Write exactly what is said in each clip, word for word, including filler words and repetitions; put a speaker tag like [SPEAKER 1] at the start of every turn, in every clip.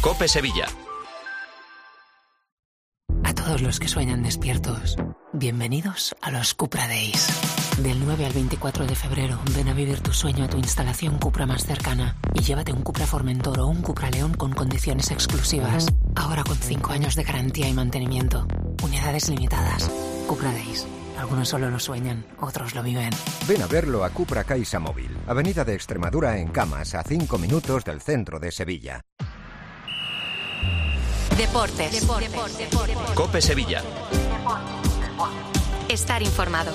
[SPEAKER 1] COPE Sevilla.
[SPEAKER 2] A todos los que sueñan despiertos, bienvenidos a los Cupra Days. Del nueve al veinticuatro de febrero, ven a vivir tu sueño a tu instalación Cupra más cercana y llévate un Cupra Formentor o un Cupra León con condiciones exclusivas. Ahora con cinco años de garantía y mantenimiento. Unidades limitadas. Cupra Days. Algunos solo lo sueñan, otros lo viven.
[SPEAKER 3] Ven a verlo a Cupra Caixa Móvil, Avenida de Extremadura en Camas, a cinco minutos del centro de Sevilla.
[SPEAKER 4] Deportes. Deportes. Deportes.
[SPEAKER 1] COPE Sevilla.
[SPEAKER 4] Estar informado.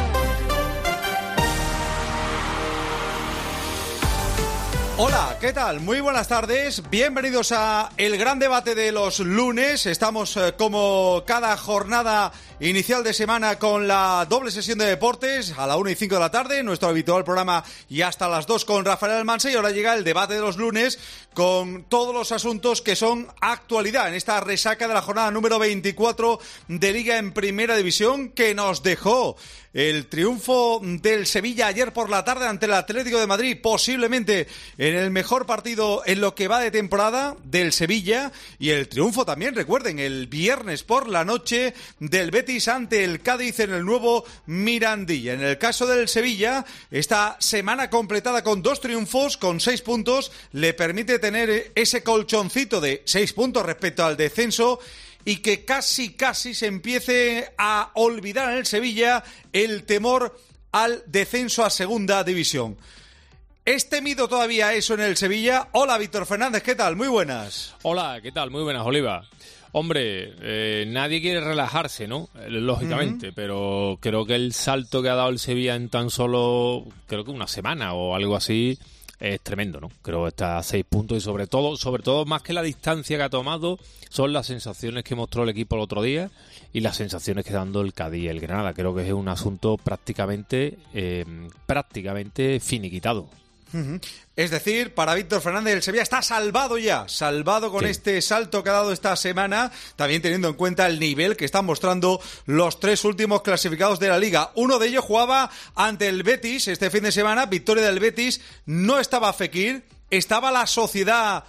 [SPEAKER 5] Hola, ¿qué tal? Muy buenas tardes, bienvenidos a el gran debate de los lunes. Estamos eh, como cada jornada inicial de semana con la doble sesión de deportes a la una y cinco de la tarde, nuestro habitual programa, y hasta las dos con Rafael Almansa. Y ahora llega el debate de los lunes con todos los asuntos que son actualidad en esta resaca de la jornada número veinticuatro de Liga en Primera División, que nos dejó el triunfo del Sevilla ayer por la tarde ante el Atlético de Madrid, posiblemente en el mejor partido en lo que va de temporada del Sevilla, y el triunfo también, recuerden, el viernes por la noche del Betis ante el Cádiz en el nuevo Mirandilla. En el caso del Sevilla, esta semana completada con dos triunfos, con seis puntos, le permite tener ese colchoncito de seis puntos respecto al descenso, y que casi, casi se empiece a olvidar en el Sevilla el temor al descenso a segunda división. ¿Es temido todavía eso en el Sevilla? Hola, Víctor Fernández, ¿qué tal? Muy buenas.
[SPEAKER 6] Hola, ¿qué tal? Muy buenas, Oliva. Hombre, eh, nadie quiere relajarse, ¿no? Lógicamente, uh-huh. Pero creo que el salto que ha dado el Sevilla en tan solo, creo que una semana o algo así, es tremendo, ¿no? Creo que está a seis puntos y sobre todo, sobre todo más que la distancia que ha tomado, son las sensaciones que mostró el equipo el otro día y las sensaciones que está dando el Cádiz y el Granada. Creo que es un asunto prácticamente, eh, prácticamente finiquitado.
[SPEAKER 5] Uh-huh. Es decir, para Víctor Fernández, el Sevilla está salvado ya, salvado con sí. este salto que ha dado esta semana, también teniendo en cuenta el nivel que están mostrando los tres últimos clasificados de la Liga. Uno de ellos jugaba ante el Betis este fin de semana, victoria del Betis. No estaba Fekir, estaba la sociedad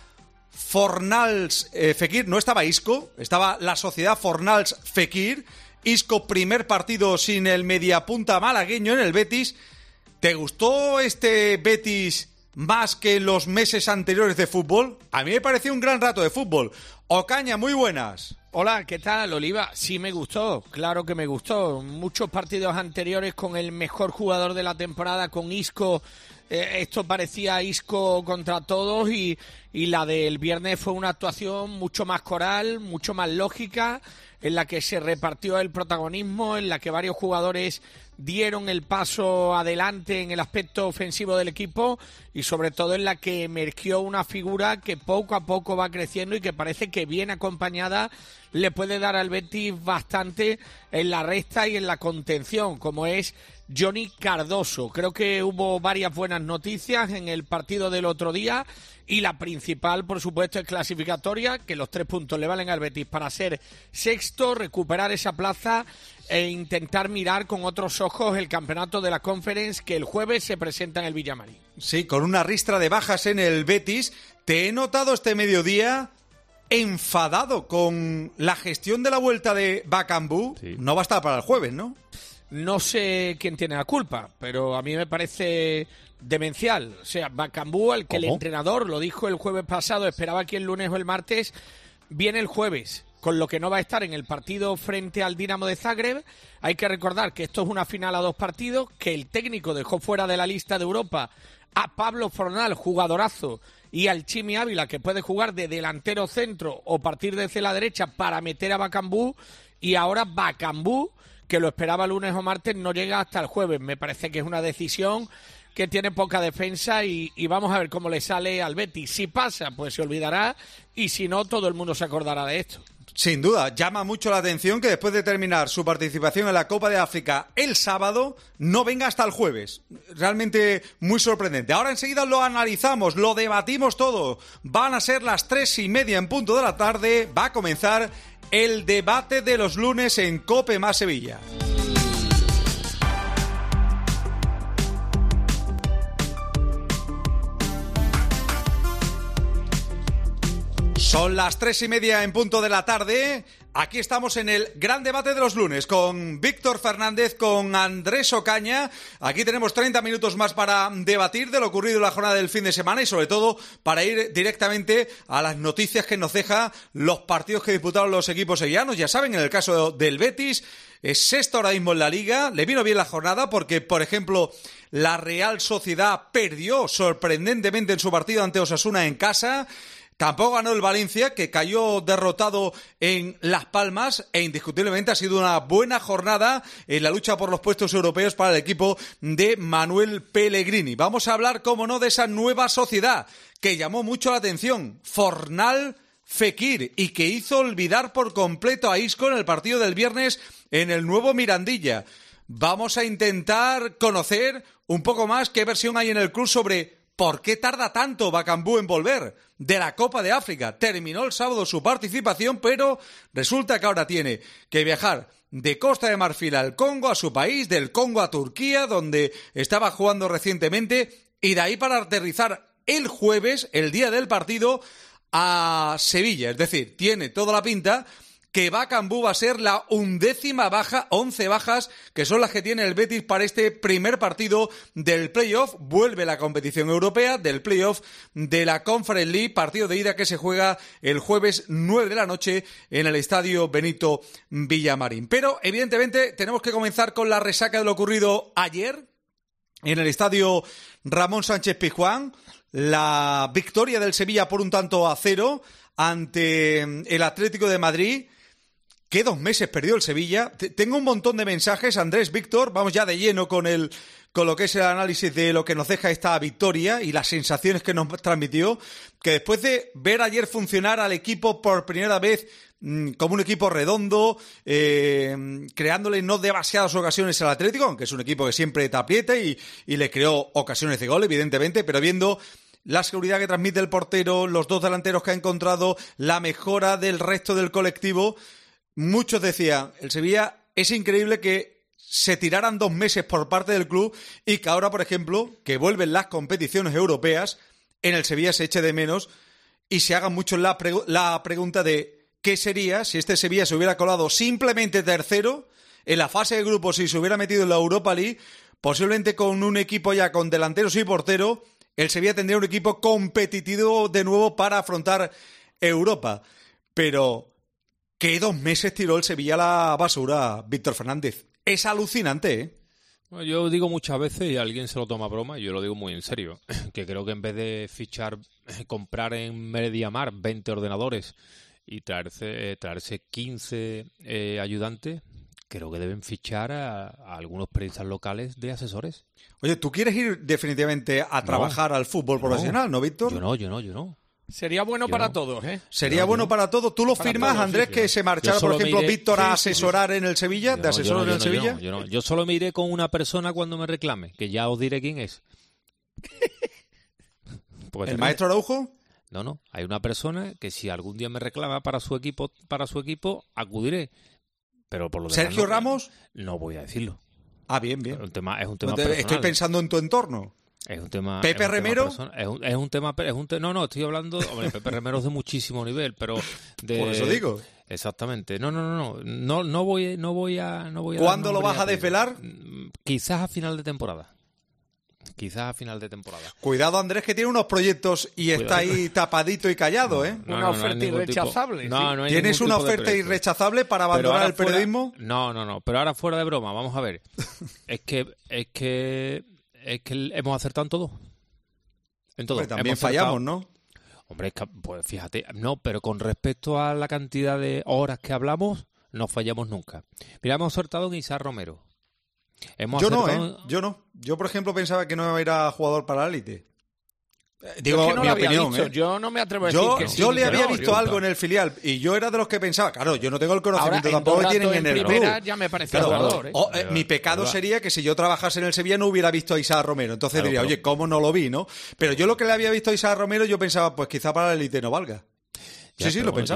[SPEAKER 5] Fornals eh, Fekir, no estaba Isco, estaba la sociedad Fornals Fekir. Isco, primer partido sin el mediapunta malagueño en el Betis. ¿Te gustó este Betis más que los meses anteriores de fútbol? A mí me pareció un gran rato de fútbol. Ocaña, muy buenas.
[SPEAKER 7] Hola, ¿qué tal, Oliva? Sí me gustó, claro que me gustó. Muchos partidos anteriores con el mejor jugador de la temporada, con Isco, eh, esto parecía Isco contra todos, y, y la del viernes fue una actuación mucho más coral, mucho más lógica, en la que se repartió el protagonismo, en la que varios jugadores dieron el paso adelante en el aspecto ofensivo del equipo, y sobre todo en la que emergió una figura que poco a poco va creciendo y que parece que bien acompañada le puede dar al Betis bastante en la recta y en la contención, como es Johnny Cardoso. Creo que hubo varias buenas noticias en el partido del otro día, y la principal, por supuesto, es clasificatoria, que los tres puntos le valen al Betis para ser sexto, recuperar esa plaza e intentar mirar con otros ojos el campeonato de la Conference, que el jueves se presenta en el Villamarín.
[SPEAKER 5] Sí, con una ristra de bajas en el Betis. Te he notado este mediodía enfadado con la gestión de la vuelta de Bakambu. Sí. No va a estar para el jueves, ¿no?
[SPEAKER 7] No sé quién tiene la culpa, pero a mí me parece demencial. O sea, Bakambu, al que ¿Cómo? El entrenador, lo dijo el jueves pasado, esperaba que el lunes o el martes, viene el jueves, con lo que no va a estar en el partido frente al Dinamo de Zagreb. Hay que recordar que esto es una final a dos partidos, que el técnico dejó fuera de la lista de Europa a Pablo Fornal, jugadorazo, y al Chimi Ávila, que puede jugar de delantero centro o partir desde la derecha para meter a Bakambu, y ahora Bakambu, que lo esperaba lunes o martes, no llega hasta el jueves. Me parece que es una decisión que tiene poca defensa, y, y vamos a ver cómo le sale al Betis. Si pasa, pues se olvidará, y si no, todo el mundo se acordará de esto.
[SPEAKER 5] Sin duda, llama mucho la atención que después de terminar su participación en la Copa de África el sábado, no venga hasta el jueves. Realmente muy sorprendente. Ahora enseguida lo analizamos, lo debatimos todo. Van a ser las tres y media en punto de la tarde. Va a comenzar el debate de los lunes en COPE más Sevilla. Son las tres y media en punto de la tarde. Aquí estamos en el gran debate de los lunes con Víctor Fernández, con Andrés Ocaña. Aquí tenemos treinta minutos más para debatir de lo ocurrido en la jornada del fin de semana y sobre todo para ir directamente a las noticias que nos deja los partidos que disputaron los equipos sevillanos. Ya saben, en el caso del Betis, es sexto ahora mismo en la Liga. Le vino bien la jornada porque, por ejemplo, la Real Sociedad perdió sorprendentemente en su partido ante Osasuna en casa. Tampoco ganó el Valencia, que cayó derrotado en Las Palmas, e indiscutiblemente ha sido una buena jornada en la lucha por los puestos europeos para el equipo de Manuel Pellegrini. Vamos a hablar, como no, de esa nueva sociedad que llamó mucho la atención, Fornal Fekir, y que hizo olvidar por completo a Isco en el partido del viernes en el nuevo Mirandilla. Vamos a intentar conocer un poco más qué versión hay en el club sobre ¿por qué tarda tanto Bakambu en volver de la Copa de África? Terminó el sábado su participación, pero resulta que ahora tiene que viajar de Costa de Marfil al Congo, a su país, del Congo a Turquía, donde estaba jugando recientemente, y de ahí para aterrizar el jueves, el día del partido, a Sevilla. Es decir, tiene toda la pinta que Bakambu va a ser la undécima baja, once bajas, que son las que tiene el Betis para este primer partido del playoff. Vuelve la competición europea del playoff de la Conference League, partido de ida que se juega el jueves nueve de la noche en el estadio Benito Villamarín. Pero, evidentemente, tenemos que comenzar con la resaca de lo ocurrido ayer en el estadio Ramón Sánchez Pizjuán. La victoria del Sevilla por un tanto a cero ante el Atlético de Madrid. ¿Qué dos meses perdió el Sevilla? Tengo un montón de mensajes, Andrés, Víctor, vamos ya de lleno con el con lo que es el análisis de lo que nos deja esta victoria y las sensaciones que nos transmitió, que después de ver ayer funcionar al equipo por primera vez mmm, como un equipo redondo, eh, creándole no demasiadas ocasiones al Atlético, aunque es un equipo que siempre te aprieta y, y le creó ocasiones de gol, evidentemente, pero viendo la seguridad que transmite el portero, los dos delanteros que ha encontrado, la mejora del resto del colectivo. Muchos decían, el Sevilla es increíble que se tiraran dos meses por parte del club y que ahora, por ejemplo, que vuelven las competiciones europeas, en el Sevilla se eche de menos y se haga mucho la, pregu- la pregunta de qué sería si este Sevilla se hubiera colado simplemente tercero en la fase de grupos y se hubiera metido en la Europa League, posiblemente con un equipo ya con delanteros y portero. El Sevilla tendría un equipo competitivo de nuevo para afrontar Europa. Pero ¿qué dos meses tiró el Sevilla a la basura, Víctor Fernández? Es alucinante, ¿eh?
[SPEAKER 6] Bueno, yo digo muchas veces, y alguien se lo toma a broma, y yo lo digo muy en serio, que creo que en vez de fichar, comprar en MediaMarkt veinte ordenadores y traerse, eh, traerse quince eh, ayudantes, creo que deben fichar a, a algunos periodistas locales de asesores.
[SPEAKER 5] Oye, ¿tú quieres ir definitivamente a trabajar
[SPEAKER 6] no,
[SPEAKER 5] al fútbol
[SPEAKER 6] no,
[SPEAKER 5] profesional, no, Víctor?
[SPEAKER 6] Yo no, yo no, yo no.
[SPEAKER 7] Sería bueno
[SPEAKER 6] yo
[SPEAKER 7] para
[SPEAKER 6] no.
[SPEAKER 7] todos, ¿eh?
[SPEAKER 5] Sería
[SPEAKER 6] no,
[SPEAKER 5] bueno
[SPEAKER 6] yo.
[SPEAKER 5] para todos. ¿Tú lo
[SPEAKER 7] Para
[SPEAKER 5] firmas,
[SPEAKER 7] todos,
[SPEAKER 5] Andrés,
[SPEAKER 6] sí,
[SPEAKER 5] que
[SPEAKER 6] sí.
[SPEAKER 5] se marchara,
[SPEAKER 6] Yo
[SPEAKER 5] por
[SPEAKER 6] solo
[SPEAKER 5] ejemplo,
[SPEAKER 6] miré-
[SPEAKER 5] Víctor a
[SPEAKER 7] sí, sí, sí.
[SPEAKER 5] asesorar en el Sevilla,
[SPEAKER 6] Yo
[SPEAKER 5] de
[SPEAKER 6] no,
[SPEAKER 5] asesor
[SPEAKER 6] yo no,
[SPEAKER 5] en el
[SPEAKER 6] yo no,
[SPEAKER 5] Sevilla?
[SPEAKER 6] Yo, no, yo, no. Yo solo me iré con una persona cuando me reclame, que ya os diré quién es. Porque
[SPEAKER 5] ¿El
[SPEAKER 6] te-
[SPEAKER 5] maestro Araujo?
[SPEAKER 6] No, no. Hay una persona que si algún día me reclama para su equipo, para su equipo, acudiré. Pero por lo demás,
[SPEAKER 5] ¿Sergio
[SPEAKER 6] no,
[SPEAKER 5] Ramos?
[SPEAKER 6] No voy a decirlo.
[SPEAKER 5] Ah, bien, bien.
[SPEAKER 6] Es un tema, es un tema
[SPEAKER 5] No te-
[SPEAKER 6] personal.
[SPEAKER 5] Estoy pensando en tu entorno.
[SPEAKER 6] Es un tema.
[SPEAKER 5] ¿Pepe
[SPEAKER 6] es un tema
[SPEAKER 5] Remero?
[SPEAKER 6] persona- Es un, es un tema. Es un te- no, no, estoy hablando. Hombre, Pepe Remero es de muchísimo nivel, pero. De,
[SPEAKER 5] Por eso digo.
[SPEAKER 6] Exactamente. No, no, no, no. No, no voy, no voy a. No voy a
[SPEAKER 5] ¿Cuándo
[SPEAKER 6] dar
[SPEAKER 5] lo
[SPEAKER 6] nombre
[SPEAKER 5] vas a
[SPEAKER 6] ni apellido.
[SPEAKER 5] desvelar?
[SPEAKER 6] Mm, Quizás a final de temporada. Quizás a final de temporada.
[SPEAKER 5] Cuidado, Andrés, que tiene unos proyectos y está
[SPEAKER 6] Cuidado.
[SPEAKER 5] ahí tapadito y callado, ¿eh?
[SPEAKER 6] No,
[SPEAKER 7] Una
[SPEAKER 6] no, no hay
[SPEAKER 7] oferta
[SPEAKER 6] ningún tipo-
[SPEAKER 7] irrechazable,
[SPEAKER 6] No,
[SPEAKER 7] sí.
[SPEAKER 6] no hay
[SPEAKER 5] ¿Tienes
[SPEAKER 6] ningún
[SPEAKER 5] una
[SPEAKER 6] tipo de
[SPEAKER 5] oferta
[SPEAKER 6] proyecto.
[SPEAKER 5] irrechazable para
[SPEAKER 6] Pero
[SPEAKER 5] abandonar
[SPEAKER 6] ahora
[SPEAKER 5] el
[SPEAKER 6] fuera-
[SPEAKER 5] periodismo?
[SPEAKER 6] No, no, no. Pero ahora fuera de broma, vamos a ver. es que es que es que hemos acertado en todo. En todo.
[SPEAKER 5] Hombre, también
[SPEAKER 6] Hemos acertado.
[SPEAKER 5] fallamos, ¿no?
[SPEAKER 6] Hombre, es que, pues fíjate, no, pero con respecto a la cantidad de horas que hablamos, no fallamos nunca. Mira, hemos acertado en Isaac Romero. Hemos
[SPEAKER 5] Yo no,
[SPEAKER 6] acertado
[SPEAKER 5] ¿eh? Yo no. Yo, por ejemplo, pensaba que no era jugador para la élite.
[SPEAKER 7] Yo
[SPEAKER 5] Digo,
[SPEAKER 7] es que no
[SPEAKER 5] mi
[SPEAKER 7] lo había
[SPEAKER 5] opinión,
[SPEAKER 7] visto.
[SPEAKER 5] ¿eh?
[SPEAKER 7] Yo no me atrevo a
[SPEAKER 5] Yo,
[SPEAKER 7] decir que sí.
[SPEAKER 5] yo
[SPEAKER 7] ni
[SPEAKER 5] le
[SPEAKER 7] que
[SPEAKER 5] había
[SPEAKER 7] no.
[SPEAKER 5] visto
[SPEAKER 7] Yo-
[SPEAKER 5] algo en el filial y yo era de los que pensaba, claro, yo no tengo el
[SPEAKER 7] Ahora,
[SPEAKER 5] conocimiento
[SPEAKER 7] en
[SPEAKER 5] tampoco
[SPEAKER 7] dos
[SPEAKER 5] que tienen
[SPEAKER 7] ratos
[SPEAKER 5] en
[SPEAKER 7] en
[SPEAKER 5] el
[SPEAKER 7] primera
[SPEAKER 5] club.
[SPEAKER 7] ya me parece
[SPEAKER 5] Claro,
[SPEAKER 7] jugador, ¿eh?
[SPEAKER 5] o, eh, mi pecado
[SPEAKER 6] Verdad.
[SPEAKER 5] sería que si yo trabajase en el Sevilla no hubiera visto a Isaac Romero. Entonces
[SPEAKER 6] Claro,
[SPEAKER 5] diría,
[SPEAKER 6] pero-
[SPEAKER 5] oye, ¿cómo no lo vi, no? Pero yo lo que le había visto a Isaac Romero, yo pensaba, pues quizá para la élite no valga.
[SPEAKER 6] Ya,
[SPEAKER 5] sí, sí,
[SPEAKER 6] pero
[SPEAKER 5] lo
[SPEAKER 6] bueno,
[SPEAKER 5] pensaba.
[SPEAKER 6] Yo,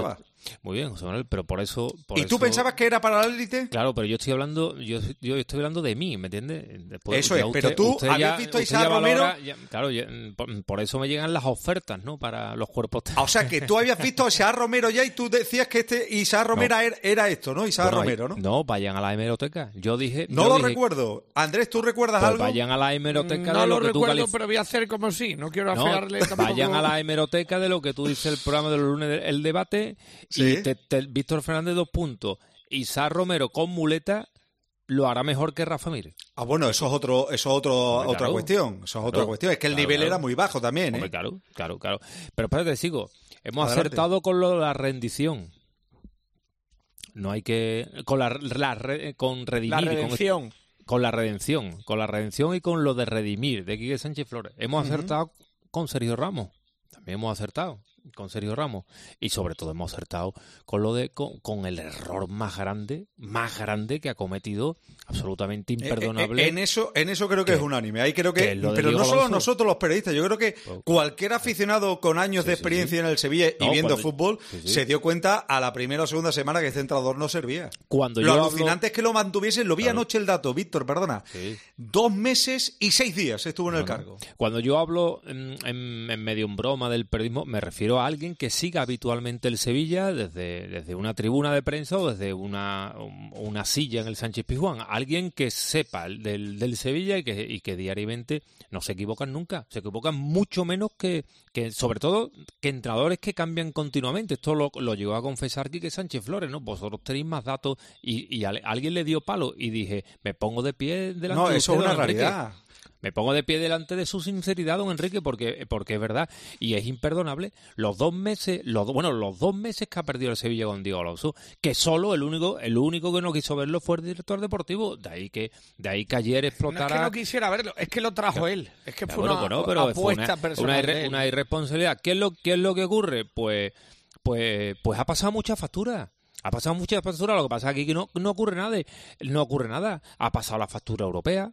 [SPEAKER 6] Muy bien, José Manuel, pero por eso... Por
[SPEAKER 5] ¿Y
[SPEAKER 6] eso...
[SPEAKER 5] tú pensabas que era para la élite?
[SPEAKER 6] Claro, pero yo estoy hablando yo, yo estoy hablando de mí, ¿me entiendes? Después,
[SPEAKER 5] eso es,
[SPEAKER 6] usted,
[SPEAKER 5] pero tú
[SPEAKER 6] usted
[SPEAKER 5] habías
[SPEAKER 6] ya,
[SPEAKER 5] visto a
[SPEAKER 6] usted
[SPEAKER 5] Isaac
[SPEAKER 6] ya
[SPEAKER 5] Romero...
[SPEAKER 6] valora, ya, claro, ya, por, por eso me llegan las ofertas, ¿no? Para los cuerpos técnicos.
[SPEAKER 5] O sea, que tú habías visto a Isaac Romero ya y tú decías que este Isaac Romero no. era, era esto, ¿no? Isaac
[SPEAKER 6] bueno,
[SPEAKER 5] Romero, ¿no?
[SPEAKER 6] No, vayan a la hemeroteca. Yo dije...
[SPEAKER 5] No
[SPEAKER 6] yo
[SPEAKER 5] lo
[SPEAKER 6] dije,
[SPEAKER 5] recuerdo. Andrés, ¿tú recuerdas
[SPEAKER 6] pues
[SPEAKER 5] algo?
[SPEAKER 6] Vayan a la hemeroteca
[SPEAKER 7] no
[SPEAKER 6] de lo,
[SPEAKER 7] lo
[SPEAKER 6] que tú
[SPEAKER 7] recuerdo,
[SPEAKER 6] calif-
[SPEAKER 7] pero voy a hacer como si. No quiero
[SPEAKER 6] No,
[SPEAKER 7] afearle tampoco.
[SPEAKER 6] vayan a la hemeroteca de lo que tú dices el programa de los lunes, el debate,
[SPEAKER 5] ¿Sí?
[SPEAKER 6] y te, te, Víctor Fernández, dos puntos. Isaac Romero con muleta lo hará mejor que Rafa Mir.
[SPEAKER 5] Ah, bueno, eso es otro, eso es otro,
[SPEAKER 6] Hombre,
[SPEAKER 5] otra
[SPEAKER 6] claro.
[SPEAKER 5] cuestión. Eso es
[SPEAKER 6] Claro,
[SPEAKER 5] otra cuestión. Es que el
[SPEAKER 6] claro,
[SPEAKER 5] nivel
[SPEAKER 6] claro.
[SPEAKER 5] era muy bajo también, ¿eh?
[SPEAKER 6] Hombre, claro, claro, claro. Pero espérate, sigo. Hemos
[SPEAKER 5] Adelante.
[SPEAKER 6] acertado con lo de la rendición. No hay que... Con la, la re- con redimir.
[SPEAKER 7] La
[SPEAKER 6] con-
[SPEAKER 7] redención.
[SPEAKER 6] Con, la redención. Con la redención y con lo de redimir, de Quique Sánchez Flores. Hemos
[SPEAKER 5] Ujú.
[SPEAKER 6] acertado con Sergio Ramos. También hemos acertado con Sergio Ramos. Y sobre todo hemos acertado con lo de con, con el error más grande, más grande que ha cometido, absolutamente imperdonable.
[SPEAKER 5] Eh, eh, en eso, en eso creo que
[SPEAKER 6] ¿Qué?
[SPEAKER 5] es unánime. Ahí creo que,
[SPEAKER 6] ¿Qué es lo de
[SPEAKER 5] pero
[SPEAKER 6] Diego
[SPEAKER 5] no solo
[SPEAKER 6] Alonso?
[SPEAKER 5] nosotros los periodistas. Yo creo que
[SPEAKER 6] Pues-
[SPEAKER 5] cualquier aficionado con años
[SPEAKER 6] Sí,
[SPEAKER 5] de
[SPEAKER 6] sí,
[SPEAKER 5] experiencia
[SPEAKER 6] sí.
[SPEAKER 5] en el Sevilla y
[SPEAKER 6] No,
[SPEAKER 5] viendo
[SPEAKER 6] cuando-
[SPEAKER 5] fútbol
[SPEAKER 6] sí, sí.
[SPEAKER 5] se dio cuenta a la primera o segunda semana que este entrenador no servía.
[SPEAKER 6] Cuando
[SPEAKER 5] Lo
[SPEAKER 6] yo hablo-
[SPEAKER 5] alucinante es que lo mantuviesen. Lo vi
[SPEAKER 6] Claro.
[SPEAKER 5] anoche el dato, Víctor, perdona.
[SPEAKER 6] Sí.
[SPEAKER 5] Dos meses y seis días estuvo en el
[SPEAKER 6] No, no.
[SPEAKER 5] cargo.
[SPEAKER 6] Cuando yo hablo en, en- en medio en broma del periodismo, me refiero a alguien que siga habitualmente el Sevilla desde, desde una tribuna de prensa o desde una, una silla en el Sánchez Pizjuán. Alguien que sepa del, del Sevilla y que, y que diariamente no se equivocan nunca. Se equivocan mucho menos que, que sobre todo, que entrenadores que cambian continuamente. Esto lo, lo llegó a confesar Quique Sánchez Flores, ¿no? Vosotros tenéis más datos y, y a, alguien le dio palo y dije, me pongo de pie delante
[SPEAKER 5] No,
[SPEAKER 6] de
[SPEAKER 5] eso es
[SPEAKER 6] usted,
[SPEAKER 5] una
[SPEAKER 6] don Enrique.
[SPEAKER 5] realidad.
[SPEAKER 6] Me pongo de pie delante de su sinceridad, don Enrique, porque, porque es verdad y es imperdonable. Los dos meses, los bueno, los dos meses que ha perdido el Sevilla con Diego Alonso, que solo el único, el único que no quiso verlo fue el director deportivo. De ahí que, de ahí que ayer
[SPEAKER 7] No es
[SPEAKER 6] explotara.
[SPEAKER 7] que no quisiera verlo, es que lo trajo él. Es que
[SPEAKER 6] Ya,
[SPEAKER 7] fue
[SPEAKER 6] bueno,
[SPEAKER 7] una
[SPEAKER 6] bueno, pero fue
[SPEAKER 7] apuesta
[SPEAKER 6] una,
[SPEAKER 7] personal.
[SPEAKER 6] una, irre-
[SPEAKER 7] de él.
[SPEAKER 6] una irresponsabilidad. ¿Qué es lo, qué es lo que ocurre? Pues, pues, pues ha pasado mucha factura. Ha pasado mucha factura. Lo que pasa aquí es que no, no ocurre nada. de- No ocurre nada. Ha pasado la factura europea.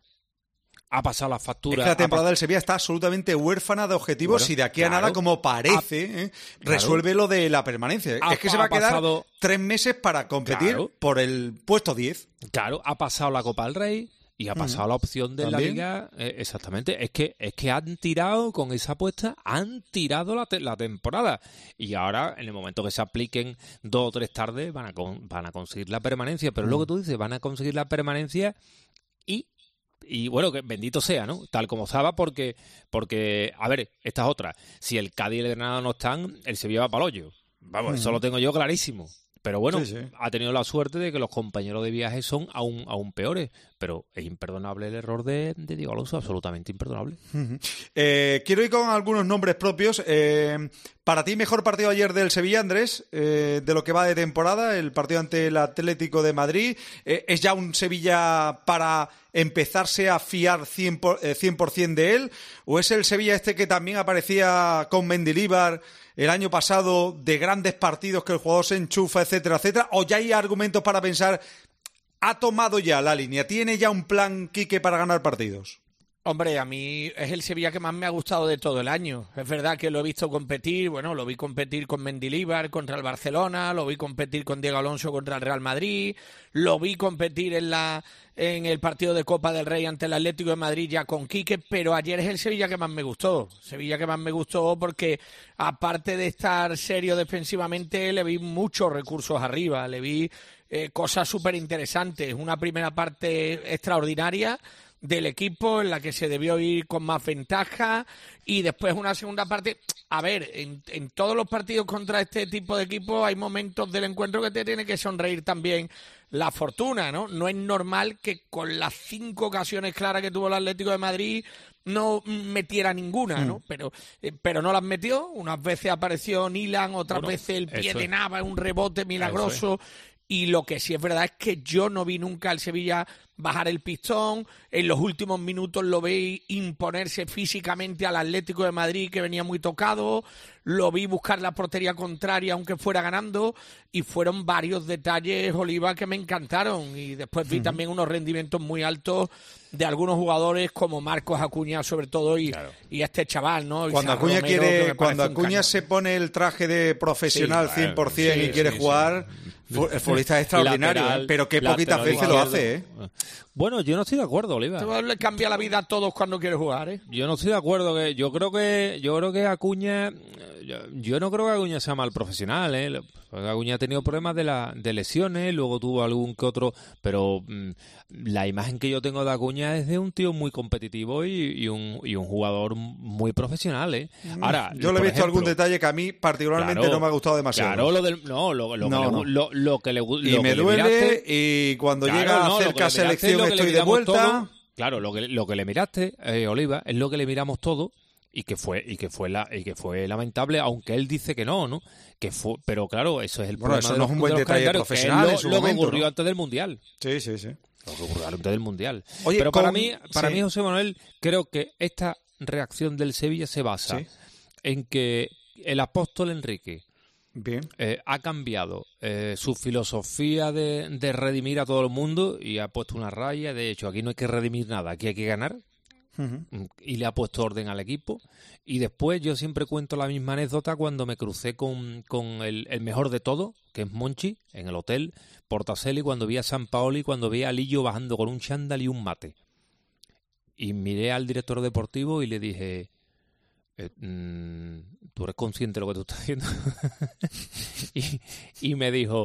[SPEAKER 6] Ha pasado la
[SPEAKER 5] Es
[SPEAKER 6] factura.
[SPEAKER 5] que la
[SPEAKER 6] ha
[SPEAKER 5] temporada
[SPEAKER 6] pas-
[SPEAKER 5] del Sevilla está absolutamente huérfana de objetivos
[SPEAKER 6] Bueno,
[SPEAKER 5] y de aquí a
[SPEAKER 6] claro.
[SPEAKER 5] nada, como parece, ¿eh?
[SPEAKER 6] claro.
[SPEAKER 5] resuelve lo de la permanencia.
[SPEAKER 6] Ha-
[SPEAKER 5] es que se va
[SPEAKER 6] ha
[SPEAKER 5] a quedar
[SPEAKER 6] pasado-
[SPEAKER 5] tres meses para competir
[SPEAKER 6] Claro.
[SPEAKER 5] por el puesto diez.
[SPEAKER 6] Claro, ha pasado la Copa del Rey y ha pasado la opción de
[SPEAKER 5] ¿También?
[SPEAKER 6] la Liga. Eh, exactamente. Es que es que han tirado con esa apuesta, han tirado la, te- la temporada. Y ahora, en el momento que se apliquen dos o tres tardes, van a, con- van a conseguir la permanencia. Pero es lo que tú dices, van a conseguir la permanencia y... Y bueno, que bendito sea, ¿no? Tal como estaba, porque, porque a ver, esta es otra. Si el Cádiz y el Granada no están, el Sevilla va para el hoyo. Vamos, eso lo tengo yo clarísimo. Pero bueno,
[SPEAKER 5] Sí, sí.
[SPEAKER 6] ha tenido la suerte de que los compañeros de viaje son aún, aún peores. Pero es imperdonable el error de, de Diego Alonso, absolutamente imperdonable.
[SPEAKER 5] Eh, quiero ir con algunos nombres propios. Eh, para ti, mejor partido ayer del Sevilla, Andrés, eh, de lo que va de temporada, el partido ante el Atlético de Madrid. Eh, ¿Es ya un Sevilla para empezarse a fiar cien por ciento, eh, cien por ciento de él? ¿O es el Sevilla este que también aparecía con Mendilibar el año pasado, de grandes partidos que el jugador se enchufa, etcétera, etcétera? ¿O ya hay argumentos para pensar, ha tomado ya la línea, tiene ya un plan Quique para ganar partidos?
[SPEAKER 7] Hombre, a mí es el Sevilla que más me ha gustado de todo el año. Es verdad que lo he visto competir, bueno, lo vi competir con Mendilibar contra el Barcelona, lo vi competir con Diego Alonso contra el Real Madrid, lo vi competir en la en el partido de Copa del Rey ante el Atlético de Madrid ya con Quique, pero ayer es el Sevilla que más me gustó. Sevilla que más me gustó porque, aparte de estar serio defensivamente, le vi muchos recursos arriba, le vi eh, cosas súper interesantes. Una primera parte extraordinaria del equipo en la que se debió ir con más ventaja y después una segunda parte. A ver, en, en todos los partidos contra este tipo de equipos hay momentos del encuentro que te tiene que sonreír también la fortuna, ¿no? No es normal que con las cinco ocasiones claras que tuvo el Atlético de Madrid no metiera ninguna, ¿no? Mm. Pero eh, pero no las metió. Unas veces apareció Nilan, otras
[SPEAKER 6] Bueno,
[SPEAKER 7] veces el pie
[SPEAKER 6] eso
[SPEAKER 7] de
[SPEAKER 6] es.
[SPEAKER 7] Nava, un rebote milagroso. y lo que sí es verdad es que yo no vi nunca al Sevilla bajar el pistón, en los últimos minutos lo vi imponerse físicamente al Atlético de Madrid, que venía muy tocado, lo vi buscar la portería contraria aunque fuera ganando, y fueron varios detalles, Oliva, que me encantaron, y después vi uh-huh. también unos rendimientos muy altos de algunos jugadores como Marcos Acuña sobre todo, y, claro. y este chaval, ¿no?
[SPEAKER 5] Cuando Acuña Romero, quiere, cuando Acuña se pone el traje de profesional sí, cien por ciento sí, y quiere sí, jugar, sí. el futbolista es extraordinario, lateral, ¿eh? Pero qué poquitas veces lo hace, ¿eh?
[SPEAKER 6] Bueno, yo no estoy de acuerdo, Oliva.
[SPEAKER 7] Esto le cambia la vida a todos cuando quiere jugar, ¿eh?
[SPEAKER 6] Yo no estoy de acuerdo. que Yo creo que yo creo que Acuña... Yo, yo no creo que Acuña sea mal profesional, ¿eh? Acuña ha tenido problemas de, la, de lesiones, luego tuvo algún que otro... Pero mmm, la imagen que yo tengo de Acuña es de un tío muy competitivo y, y, un, y un jugador muy profesional, ¿eh? Ahora,
[SPEAKER 5] yo le he visto ejemplo, algún detalle que a mí particularmente
[SPEAKER 6] claro,
[SPEAKER 5] no me ha gustado demasiado.
[SPEAKER 6] Claro, lo del... No, lo, lo,
[SPEAKER 5] no,
[SPEAKER 6] que,
[SPEAKER 5] no.
[SPEAKER 6] Le, lo, lo que le lo
[SPEAKER 5] Y me
[SPEAKER 6] que
[SPEAKER 5] duele,
[SPEAKER 6] le miraste,
[SPEAKER 5] y cuando
[SPEAKER 6] claro,
[SPEAKER 5] llega
[SPEAKER 6] no,
[SPEAKER 5] cerca selección estoy de vuelta...
[SPEAKER 6] Todo, claro, lo que, lo que le miraste, eh, Oliva, es lo que le miramos todo y que fue y que fue la y que fue lamentable, aunque él dice que no, ¿no? Que fue, pero claro, eso es el
[SPEAKER 5] bueno,
[SPEAKER 6] problema
[SPEAKER 5] eso
[SPEAKER 6] de
[SPEAKER 5] no
[SPEAKER 6] los,
[SPEAKER 5] es un buen
[SPEAKER 6] de los
[SPEAKER 5] detalle profesional
[SPEAKER 6] lo,
[SPEAKER 5] en su
[SPEAKER 6] lo
[SPEAKER 5] momento,
[SPEAKER 6] que ocurrió
[SPEAKER 5] ¿no?
[SPEAKER 6] antes del Mundial.
[SPEAKER 5] Sí, sí, sí.
[SPEAKER 6] Lo que ocurrió antes del Mundial.
[SPEAKER 5] Oye,
[SPEAKER 6] pero
[SPEAKER 5] con...
[SPEAKER 6] para mí, para
[SPEAKER 5] sí.
[SPEAKER 6] mí, José Manuel, creo que esta reacción del Sevilla se basa
[SPEAKER 5] sí.
[SPEAKER 6] en que el apóstol Enrique
[SPEAKER 5] Bien.
[SPEAKER 6] Eh, ha cambiado eh, su filosofía de, de redimir a todo el mundo y ha puesto una raya. De hecho, aquí no hay que redimir nada, aquí hay que ganar. Uh-huh. Y le ha puesto orden al equipo. Y después yo siempre cuento la misma anécdota cuando me crucé con, con el, el mejor de todo, que es Monchi, en el hotel Portacelli, cuando vi a Sampaoli, cuando vi a Lillo bajando con un chándal y un mate. Y miré al director deportivo y le dije... Eh, mmm, ¿tú eres consciente de lo que tú estás haciendo? y, y me dijo,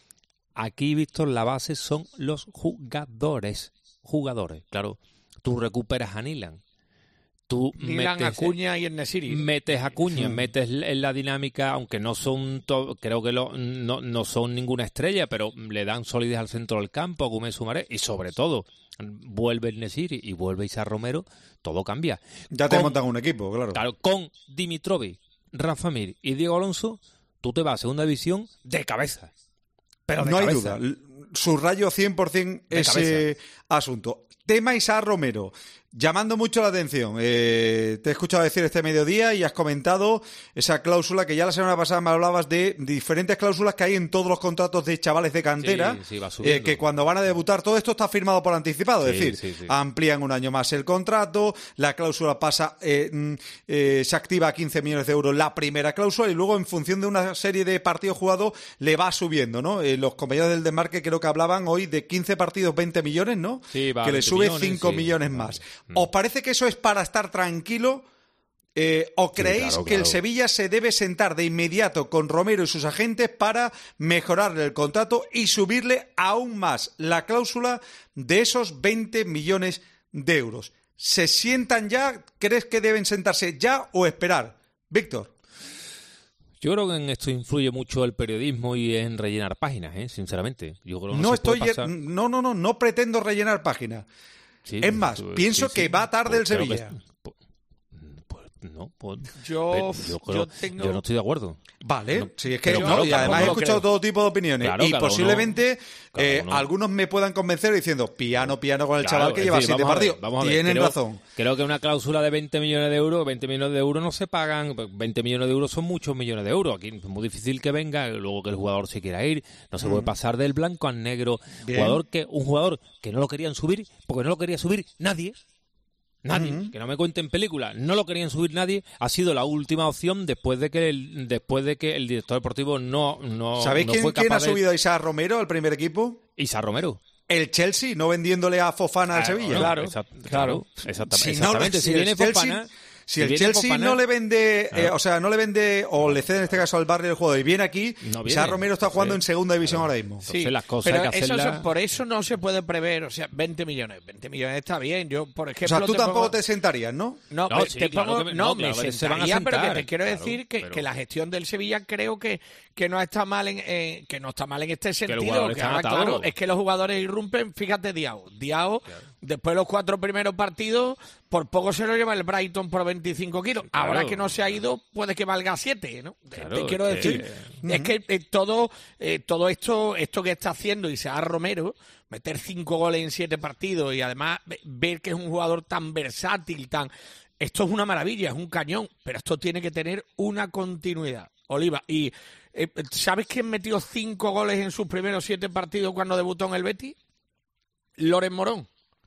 [SPEAKER 6] aquí, Víctor, la base son los jugadores. Jugadores, claro. Tú recuperas a Nilan. Tú
[SPEAKER 7] Nilan,
[SPEAKER 6] metes,
[SPEAKER 7] Acuña y Enesiri.
[SPEAKER 6] Metes a Acuña,
[SPEAKER 5] Hmm.
[SPEAKER 6] metes en la dinámica, aunque no son, to- creo que lo, no, no son ninguna estrella, pero le dan solidez al centro del campo, a Gómez Sumaré, y sobre todo, vuelve el Nesiri y vuelve Isa Romero, todo cambia.
[SPEAKER 5] Ya te
[SPEAKER 6] Con-
[SPEAKER 5] montan un equipo, claro.
[SPEAKER 6] Claro, con Dimitrovic, Rafa Mir y Diego Alonso, tú te vas a segunda división de cabeza. Pero de
[SPEAKER 5] no
[SPEAKER 6] cabeza.
[SPEAKER 5] hay duda. Subrayo cien por ciento
[SPEAKER 6] De
[SPEAKER 5] ese
[SPEAKER 6] cabeza.
[SPEAKER 5] asunto. Tema Isa Romero. Llamando mucho la atención. Eh, te he escuchado decir este mediodía y has comentado esa cláusula que ya la semana pasada me hablabas de diferentes cláusulas que hay en todos los contratos de chavales de cantera,
[SPEAKER 6] Sí, sí, va
[SPEAKER 5] eh,
[SPEAKER 6] subiendo.
[SPEAKER 5] que cuando van a debutar todo esto está firmado por anticipado.
[SPEAKER 6] Sí,
[SPEAKER 5] es decir,
[SPEAKER 6] sí, sí.
[SPEAKER 5] amplían un año más el contrato, la cláusula pasa, eh, mm, eh, se activa a quince millones de euros la primera cláusula y luego en función de una serie de partidos jugados le va subiendo, ¿no? Eh, los compañeros del Desmarque creo que hablaban hoy de quince partidos, veinte millones, ¿no?
[SPEAKER 6] Sí, va,
[SPEAKER 5] que le
[SPEAKER 6] veinte
[SPEAKER 5] sube
[SPEAKER 6] millones,
[SPEAKER 5] cinco
[SPEAKER 6] sí.
[SPEAKER 5] millones más.
[SPEAKER 6] Mm.
[SPEAKER 5] ¿Os parece que eso es para estar tranquilo? Eh, ¿O creéis
[SPEAKER 6] claro,
[SPEAKER 5] que el
[SPEAKER 6] claro.
[SPEAKER 5] Sevilla se debe sentar de inmediato con Romero y sus agentes para mejorarle el contrato y subirle aún más la cláusula de esos veinte millones de euros? ¿Se sientan ya? ¿Crees que deben sentarse ya o esperar? Víctor.
[SPEAKER 6] Yo creo que en esto influye mucho el periodismo y en rellenar páginas, ¿eh? Sinceramente. Yo creo que no,
[SPEAKER 5] No
[SPEAKER 6] se puede
[SPEAKER 5] estoy,
[SPEAKER 6] pasar-
[SPEAKER 5] no, no, no, no pretendo rellenar páginas.
[SPEAKER 6] Sí,
[SPEAKER 5] Es más,
[SPEAKER 6] pues,
[SPEAKER 5] pienso
[SPEAKER 6] sí,
[SPEAKER 5] que
[SPEAKER 6] sí.
[SPEAKER 5] va tarde el
[SPEAKER 6] Pues creo que
[SPEAKER 5] Sevilla.
[SPEAKER 6] es- pues, pues, no, pues,
[SPEAKER 7] Yo-
[SPEAKER 6] pero yo, creo-
[SPEAKER 7] yo tengo-
[SPEAKER 6] yo no estoy de acuerdo.
[SPEAKER 5] Vale,
[SPEAKER 6] No,
[SPEAKER 5] sí, es que
[SPEAKER 6] pero
[SPEAKER 5] no,
[SPEAKER 6] claro,
[SPEAKER 5] y
[SPEAKER 6] cada
[SPEAKER 5] además
[SPEAKER 6] uno
[SPEAKER 5] he
[SPEAKER 6] lo
[SPEAKER 5] escuchado
[SPEAKER 6] creo.
[SPEAKER 5] todo tipo de opiniones
[SPEAKER 6] Claro,
[SPEAKER 5] y
[SPEAKER 6] cada uno-
[SPEAKER 5] posiblemente
[SPEAKER 6] cada
[SPEAKER 5] eh,
[SPEAKER 6] uno.
[SPEAKER 5] algunos me puedan convencer diciendo piano, piano con el
[SPEAKER 6] Claro,
[SPEAKER 5] chaval que
[SPEAKER 6] es
[SPEAKER 5] lleva
[SPEAKER 6] decir,
[SPEAKER 5] siete
[SPEAKER 6] vamos a ver,
[SPEAKER 5] partidos.
[SPEAKER 6] vamos a ver,
[SPEAKER 5] Tienen
[SPEAKER 6] creo-
[SPEAKER 5] razón.
[SPEAKER 6] Creo que una cláusula de veinte millones de euros, veinte millones de euros no se pagan, veinte millones de euros son muchos millones de euros. Aquí es muy difícil que venga, luego que el jugador se quiera ir, no se puede pasar del blanco al negro.
[SPEAKER 5] Bien.
[SPEAKER 6] Jugador que un jugador que no lo querían subir, porque no lo quería subir nadie. Nadie,
[SPEAKER 5] Ujú.
[SPEAKER 6] que no me cuenten películas, no lo querían subir nadie, ha sido la última opción después de que el, después de que el director deportivo no, no,
[SPEAKER 5] ¿Sabéis
[SPEAKER 6] no
[SPEAKER 5] quién,
[SPEAKER 6] fue
[SPEAKER 5] quién ha
[SPEAKER 6] capaz de...
[SPEAKER 5] subido a Isa Romero al primer equipo?
[SPEAKER 6] Isa Romero.
[SPEAKER 5] El Chelsea, no vendiéndole a Fofana al Sevilla.
[SPEAKER 6] Bueno,
[SPEAKER 7] Claro,
[SPEAKER 6] exact-
[SPEAKER 7] claro.
[SPEAKER 6] exacta-
[SPEAKER 5] Si no,
[SPEAKER 6] exactamente. Si,
[SPEAKER 5] si el
[SPEAKER 6] viene
[SPEAKER 5] Chelsea-
[SPEAKER 6] Fofana,
[SPEAKER 5] Si el
[SPEAKER 6] viene
[SPEAKER 5] Chelsea
[SPEAKER 6] Fofana-
[SPEAKER 5] no le vende, eh,
[SPEAKER 6] Claro.
[SPEAKER 5] o sea, no le vende o le cede en este caso al barrio el juego y viene aquí,
[SPEAKER 6] No
[SPEAKER 5] Isa
[SPEAKER 6] viene.
[SPEAKER 5] Romero está jugando
[SPEAKER 6] Sí.
[SPEAKER 5] en segunda división
[SPEAKER 6] Claro.
[SPEAKER 5] ahora mismo.
[SPEAKER 6] Sí. Entonces las cosas
[SPEAKER 7] pero
[SPEAKER 6] hay que
[SPEAKER 7] eso
[SPEAKER 6] hacerlas-
[SPEAKER 7] se- por eso no se puede prever, o sea, veinte millones. veinte millones está bien. Yo, por
[SPEAKER 5] O
[SPEAKER 7] ejemplo,
[SPEAKER 5] sea, tú
[SPEAKER 7] te
[SPEAKER 5] tampoco
[SPEAKER 7] pongo-
[SPEAKER 5] te sentarías, ¿no?
[SPEAKER 7] No,
[SPEAKER 6] No,
[SPEAKER 7] te
[SPEAKER 6] sí,
[SPEAKER 7] te
[SPEAKER 6] claro
[SPEAKER 7] pongo,
[SPEAKER 6] que me-
[SPEAKER 7] no,
[SPEAKER 6] no,
[SPEAKER 7] me
[SPEAKER 6] claro que se van a
[SPEAKER 7] sentaría, pero que
[SPEAKER 6] sentar,
[SPEAKER 7] te quiero
[SPEAKER 6] claro,
[SPEAKER 7] decir que,
[SPEAKER 6] pero-
[SPEAKER 7] que la gestión del Sevilla creo que, que no está mal en eh, que no está mal en este
[SPEAKER 6] los
[SPEAKER 7] sentido.
[SPEAKER 6] jugadores
[SPEAKER 7] Que
[SPEAKER 6] están
[SPEAKER 7] ahora,
[SPEAKER 6] atados.
[SPEAKER 7] claro, es que los jugadores irrumpen. Fíjate, Diao. Diao, después de los cuatro primeros partidos, por poco se lo lleva el Brighton por veinte veinticinco kilos.
[SPEAKER 6] Claro.
[SPEAKER 7] Ahora que no se ha ido, puede que valga siete, ¿no?
[SPEAKER 6] Claro,
[SPEAKER 7] Te quiero
[SPEAKER 6] que-
[SPEAKER 7] decir,
[SPEAKER 6] eh,
[SPEAKER 7] es que eh, todo, eh, todo esto, esto que está haciendo Isaac Romero, meter cinco goles en siete partidos y además ve- ver que es un jugador tan versátil, tan... Esto es una maravilla, es un cañón, pero esto tiene que tener una continuidad. Oliva, y eh, ¿sabes quién metió cinco goles en sus primeros siete partidos cuando debutó en el Betis? Loren Morón.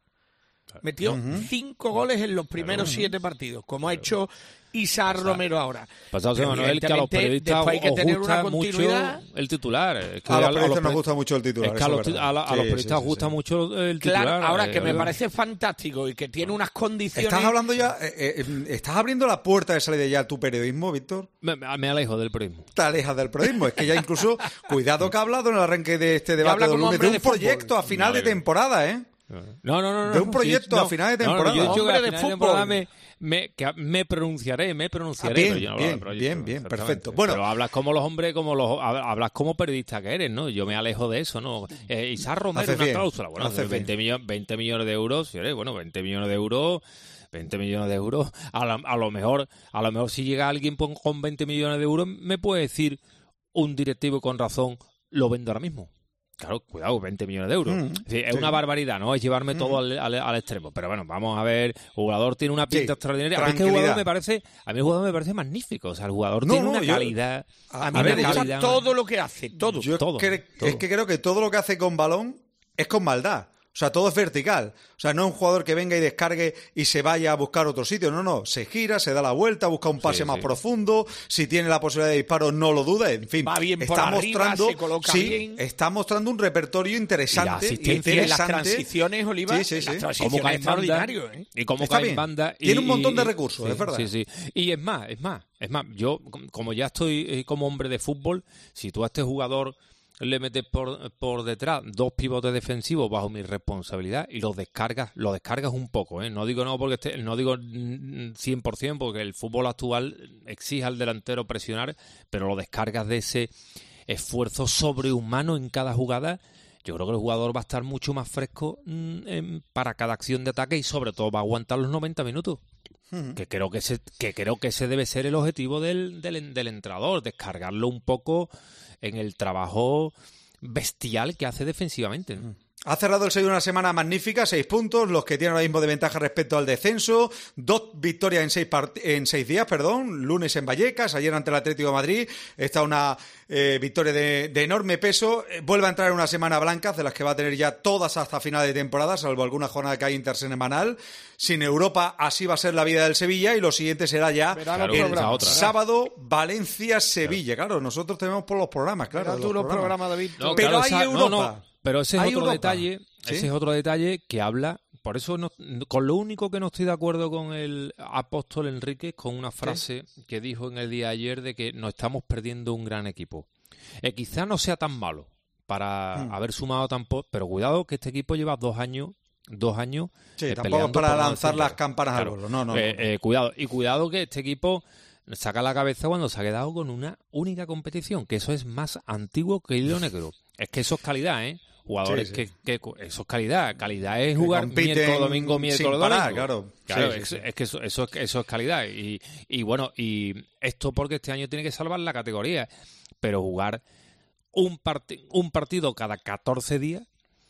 [SPEAKER 7] Metió
[SPEAKER 5] Ujú.
[SPEAKER 7] cinco goles en los primeros siete partidos, como ha hecho Isaac Romero ahora.
[SPEAKER 6] Pasado,
[SPEAKER 7] Pero
[SPEAKER 6] Manuel, que a los
[SPEAKER 7] evidentemente,
[SPEAKER 6] periodistas
[SPEAKER 7] después hay que
[SPEAKER 6] os
[SPEAKER 7] tener
[SPEAKER 6] gusta
[SPEAKER 7] una
[SPEAKER 6] mucho
[SPEAKER 7] continuidad.
[SPEAKER 6] el titular. Es que
[SPEAKER 5] A los
[SPEAKER 6] a- a
[SPEAKER 5] periodistas nos
[SPEAKER 6] peri-
[SPEAKER 5] gusta mucho el titular.
[SPEAKER 6] Es que a
[SPEAKER 5] eso
[SPEAKER 6] los,
[SPEAKER 5] es verdad.
[SPEAKER 6] a la- a
[SPEAKER 5] Sí,
[SPEAKER 6] los
[SPEAKER 5] sí,
[SPEAKER 6] periodistas
[SPEAKER 5] sí,
[SPEAKER 6] gusta
[SPEAKER 5] sí.
[SPEAKER 6] mucho el titular.
[SPEAKER 7] Claro, ahora
[SPEAKER 6] eh,
[SPEAKER 7] que me
[SPEAKER 6] eh,
[SPEAKER 7] parece fantástico y que tiene unas condiciones...
[SPEAKER 5] ¿Estás hablando ya? eh, eh, ¿Estás abriendo la puerta de salida ya a tu periodismo, Víctor?
[SPEAKER 6] Me, me alejo del periodismo.
[SPEAKER 5] Te alejas del periodismo. Es que ya incluso, cuidado que ha hablado en el arranque de este debate
[SPEAKER 7] habla
[SPEAKER 5] de
[SPEAKER 7] como
[SPEAKER 5] lunes, de
[SPEAKER 7] hombre
[SPEAKER 5] un
[SPEAKER 7] de fútbol.
[SPEAKER 5] proyecto a final de temporada, ¿eh?
[SPEAKER 6] No, no, no. no
[SPEAKER 5] De un
[SPEAKER 6] no,
[SPEAKER 5] proyecto
[SPEAKER 6] sí,
[SPEAKER 5] a
[SPEAKER 6] no,
[SPEAKER 5] final de
[SPEAKER 6] no, no,
[SPEAKER 5] temporada.
[SPEAKER 6] yo he dicho que
[SPEAKER 7] Hombre
[SPEAKER 6] a
[SPEAKER 7] de
[SPEAKER 6] final de
[SPEAKER 7] fútbol.
[SPEAKER 6] temporada me, me, que me pronunciaré, me pronunciaré.
[SPEAKER 5] Ah, bien,
[SPEAKER 6] pero yo no hablo de
[SPEAKER 5] bien,
[SPEAKER 6] proyecto,
[SPEAKER 5] bien, bien,
[SPEAKER 6] exactamente.
[SPEAKER 5] perfecto. Bueno.
[SPEAKER 6] Pero hablas como los hombres, como los hablas como periodista que eres, ¿no? Yo me alejo de eso, ¿no? Eh, Isaac Romero,
[SPEAKER 5] Haces
[SPEAKER 6] una
[SPEAKER 5] bien,
[SPEAKER 6] cláusula. Bueno,
[SPEAKER 5] haces
[SPEAKER 6] veinte, millones, veinte millones de euros, sí, bueno, veinte millones de euros... veinte millones de euros, a, la- a lo mejor a lo mejor si llega alguien con, con veinte millones de euros, me puede decir un directivo con razón, lo vendo ahora mismo. Claro, cuidado, veinte millones de euros.
[SPEAKER 5] Mm,
[SPEAKER 6] es decir, es
[SPEAKER 5] sí.
[SPEAKER 6] una barbaridad, ¿no? Es llevarme todo al, al- al extremo. Pero bueno, vamos a ver. El jugador tiene una pinta
[SPEAKER 5] Sí,
[SPEAKER 6] extraordinaria. A mí este jugador
[SPEAKER 5] tranquilidad.
[SPEAKER 6] me parece, a mí el jugador me parece magnífico. O sea, el jugador
[SPEAKER 5] No,
[SPEAKER 6] tiene
[SPEAKER 5] no,
[SPEAKER 6] una
[SPEAKER 5] yo-
[SPEAKER 6] calidad.
[SPEAKER 5] a
[SPEAKER 7] A mí
[SPEAKER 5] ver,
[SPEAKER 7] me
[SPEAKER 5] yo-
[SPEAKER 7] gusta
[SPEAKER 6] calidad.
[SPEAKER 7] todo lo que hace, todo.
[SPEAKER 5] Yo
[SPEAKER 6] todo,
[SPEAKER 5] cre-
[SPEAKER 6] todo.
[SPEAKER 5] es que creo que todo lo que hace con balón es con maldad. O sea, todo es vertical. O sea, no es un jugador que venga y descargue y se vaya a buscar otro sitio. No, no. Se gira, se da la vuelta, busca un pase
[SPEAKER 6] Sí,
[SPEAKER 5] más
[SPEAKER 6] sí.
[SPEAKER 5] profundo. Si tiene la posibilidad de disparo, no lo duda. En fin,
[SPEAKER 7] Va bien por
[SPEAKER 5] está
[SPEAKER 7] arriba,
[SPEAKER 5] mostrando,
[SPEAKER 7] se coloca
[SPEAKER 5] sí,
[SPEAKER 7] bien.
[SPEAKER 5] está mostrando un repertorio interesante.
[SPEAKER 6] Y la asistencia
[SPEAKER 7] Y las
[SPEAKER 5] interesante.
[SPEAKER 7] transiciones, Oliva,
[SPEAKER 5] Sí, sí, sí.
[SPEAKER 7] las
[SPEAKER 6] Cómo
[SPEAKER 7] transiciones
[SPEAKER 6] cae en banda,
[SPEAKER 7] extraordinario, ¿eh?
[SPEAKER 6] y cómo
[SPEAKER 5] Está
[SPEAKER 6] cae en
[SPEAKER 5] bien.
[SPEAKER 6] banda. y-
[SPEAKER 5] Tiene un montón de
[SPEAKER 6] y-
[SPEAKER 5] recursos,
[SPEAKER 6] sí,
[SPEAKER 5] es verdad.
[SPEAKER 6] Sí, sí. Y es más, es más, es más. Yo, com- como ya estoy eh, como hombre de fútbol, si tú a este jugador le metes por, por detrás dos pivotes defensivos bajo mi responsabilidad y los descargas, lo descargas un poco, ¿eh? No digo no porque esté, no digo mm, cien por ciento porque el fútbol actual exige al delantero presionar, pero lo descargas de ese esfuerzo sobrehumano en cada jugada. Yo creo que el jugador va a estar mucho más fresco mm, en- para cada acción de ataque y sobre todo va a aguantar los noventa minutos. Que creo que ese, que creo que ese debe ser el objetivo del, del, del entrenador, descargarlo un poco en el trabajo bestial que hace defensivamente, ¿no?
[SPEAKER 5] Ha cerrado el sello una semana magnífica, seis puntos, los que tienen ahora mismo de ventaja respecto al descenso, dos victorias en seis, part- en seis días, perdón, lunes en Vallecas, ayer ante el Atlético de Madrid, está una eh, victoria de, de enorme peso, eh, vuelve a entrar en una semana blanca, de las que va a tener ya todas hasta final de temporada, salvo alguna jornada que hay intersemanal. Sin Europa, así va a ser la vida del Sevilla, y lo siguiente será ya
[SPEAKER 7] Verá
[SPEAKER 6] Claro,
[SPEAKER 7] los
[SPEAKER 6] esa
[SPEAKER 7] programas.
[SPEAKER 6] otra.
[SPEAKER 5] sábado, Valencia-Sevilla. Claro. nosotros tenemos por los programas, claro.
[SPEAKER 7] Verá tú los programas, David.
[SPEAKER 6] No,
[SPEAKER 5] Pero
[SPEAKER 6] claro,
[SPEAKER 5] hay
[SPEAKER 6] esa- no,
[SPEAKER 5] Europa.
[SPEAKER 6] no, pero ese es
[SPEAKER 5] Hay
[SPEAKER 6] otro
[SPEAKER 5] Europa.
[SPEAKER 6] detalle,
[SPEAKER 5] ¿Sí?
[SPEAKER 6] ese es otro detalle que habla, por eso no, con lo único que no estoy de acuerdo con el apóstol Enrique, con una frase que dijo en el día de ayer de que nos estamos perdiendo un gran equipo. Eh, quizá no sea tan malo para
[SPEAKER 5] Mm.
[SPEAKER 6] haber sumado tan poco, pero cuidado que este equipo lleva dos años, dos años
[SPEAKER 5] Sí,
[SPEAKER 6] eh,
[SPEAKER 5] tampoco
[SPEAKER 6] peleando
[SPEAKER 5] es para
[SPEAKER 6] por no
[SPEAKER 5] lanzar las
[SPEAKER 6] descender.
[SPEAKER 5] campanas
[SPEAKER 6] Claro.
[SPEAKER 5] al vuelo. No, no,
[SPEAKER 6] Eh,
[SPEAKER 5] no.
[SPEAKER 6] eh, cuidado, y cuidado que este equipo saca la cabeza cuando se ha quedado con una única competición, que eso es más antiguo que el hilo negro. Es que eso es calidad, ¿eh? Jugadores
[SPEAKER 5] Sí, sí.
[SPEAKER 6] Que, que eso es calidad. Calidad es
[SPEAKER 5] Que
[SPEAKER 6] jugar
[SPEAKER 5] compiten
[SPEAKER 6] miércoles, domingo,
[SPEAKER 5] sin
[SPEAKER 6] miércoles,
[SPEAKER 5] parar,
[SPEAKER 6] domingo.
[SPEAKER 5] claro.
[SPEAKER 6] Claro,
[SPEAKER 5] Sí, sí,
[SPEAKER 6] es,
[SPEAKER 5] sí.
[SPEAKER 6] es que eso, eso, es- eso es calidad. Y, y bueno, y esto porque este año tiene que salvar la categoría. Pero jugar un, parti- un partido cada catorce días,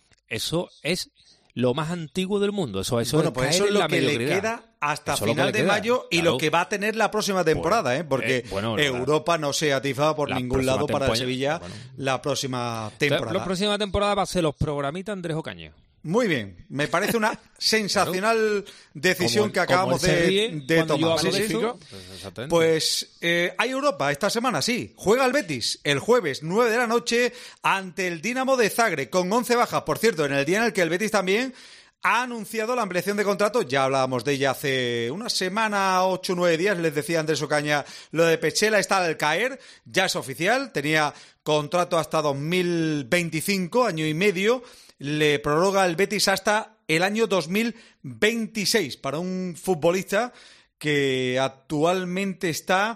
[SPEAKER 6] eso es lo más antiguo del mundo. Eso, eso
[SPEAKER 5] bueno,
[SPEAKER 6] es
[SPEAKER 5] pues
[SPEAKER 6] caer
[SPEAKER 5] eso es
[SPEAKER 6] en
[SPEAKER 5] lo
[SPEAKER 6] la
[SPEAKER 5] que le
[SPEAKER 6] mediocridad.
[SPEAKER 5] queda hasta
[SPEAKER 6] Eso es lo que
[SPEAKER 5] final
[SPEAKER 6] le
[SPEAKER 5] de
[SPEAKER 6] queda,
[SPEAKER 5] mayo y
[SPEAKER 6] claro.
[SPEAKER 5] lo que va a tener la próxima temporada, ¿eh? Porque
[SPEAKER 6] eh, bueno, la-
[SPEAKER 5] Europa no se atiza por
[SPEAKER 6] la
[SPEAKER 5] ningún
[SPEAKER 6] próxima
[SPEAKER 5] lado para el
[SPEAKER 6] tempo-
[SPEAKER 5] Sevilla
[SPEAKER 6] bueno.
[SPEAKER 5] la próxima
[SPEAKER 6] Entonces,
[SPEAKER 5] temporada.
[SPEAKER 6] la próxima temporada va a ser los programitas Andrés Ocaña.
[SPEAKER 5] Muy bien, me parece una sensacional decisión
[SPEAKER 6] Como-
[SPEAKER 5] que acabamos
[SPEAKER 6] como él se
[SPEAKER 5] de,
[SPEAKER 6] ríe
[SPEAKER 5] de
[SPEAKER 6] cuando yo
[SPEAKER 5] tomar.
[SPEAKER 6] hablo
[SPEAKER 5] Sí,
[SPEAKER 6] de
[SPEAKER 5] sí.
[SPEAKER 6] esto, pues exactamente.
[SPEAKER 5] Pues eh, hay Europa esta semana, sí. Juega el Betis el jueves nueve de la noche ante el Dinamo de Zagreb con once bajas. Por cierto, en el día en el que el Betis también ha anunciado la ampliación de contrato. Ya hablábamos de ella hace una semana, ocho o nueve días. Les decía Andrés Ocaña, lo de Pechela está al caer. Ya es oficial. Tenía contrato hasta dos mil veinticinco, año y medio. Le prorroga el Betis hasta el año dos mil veintiséis para un futbolista que actualmente está...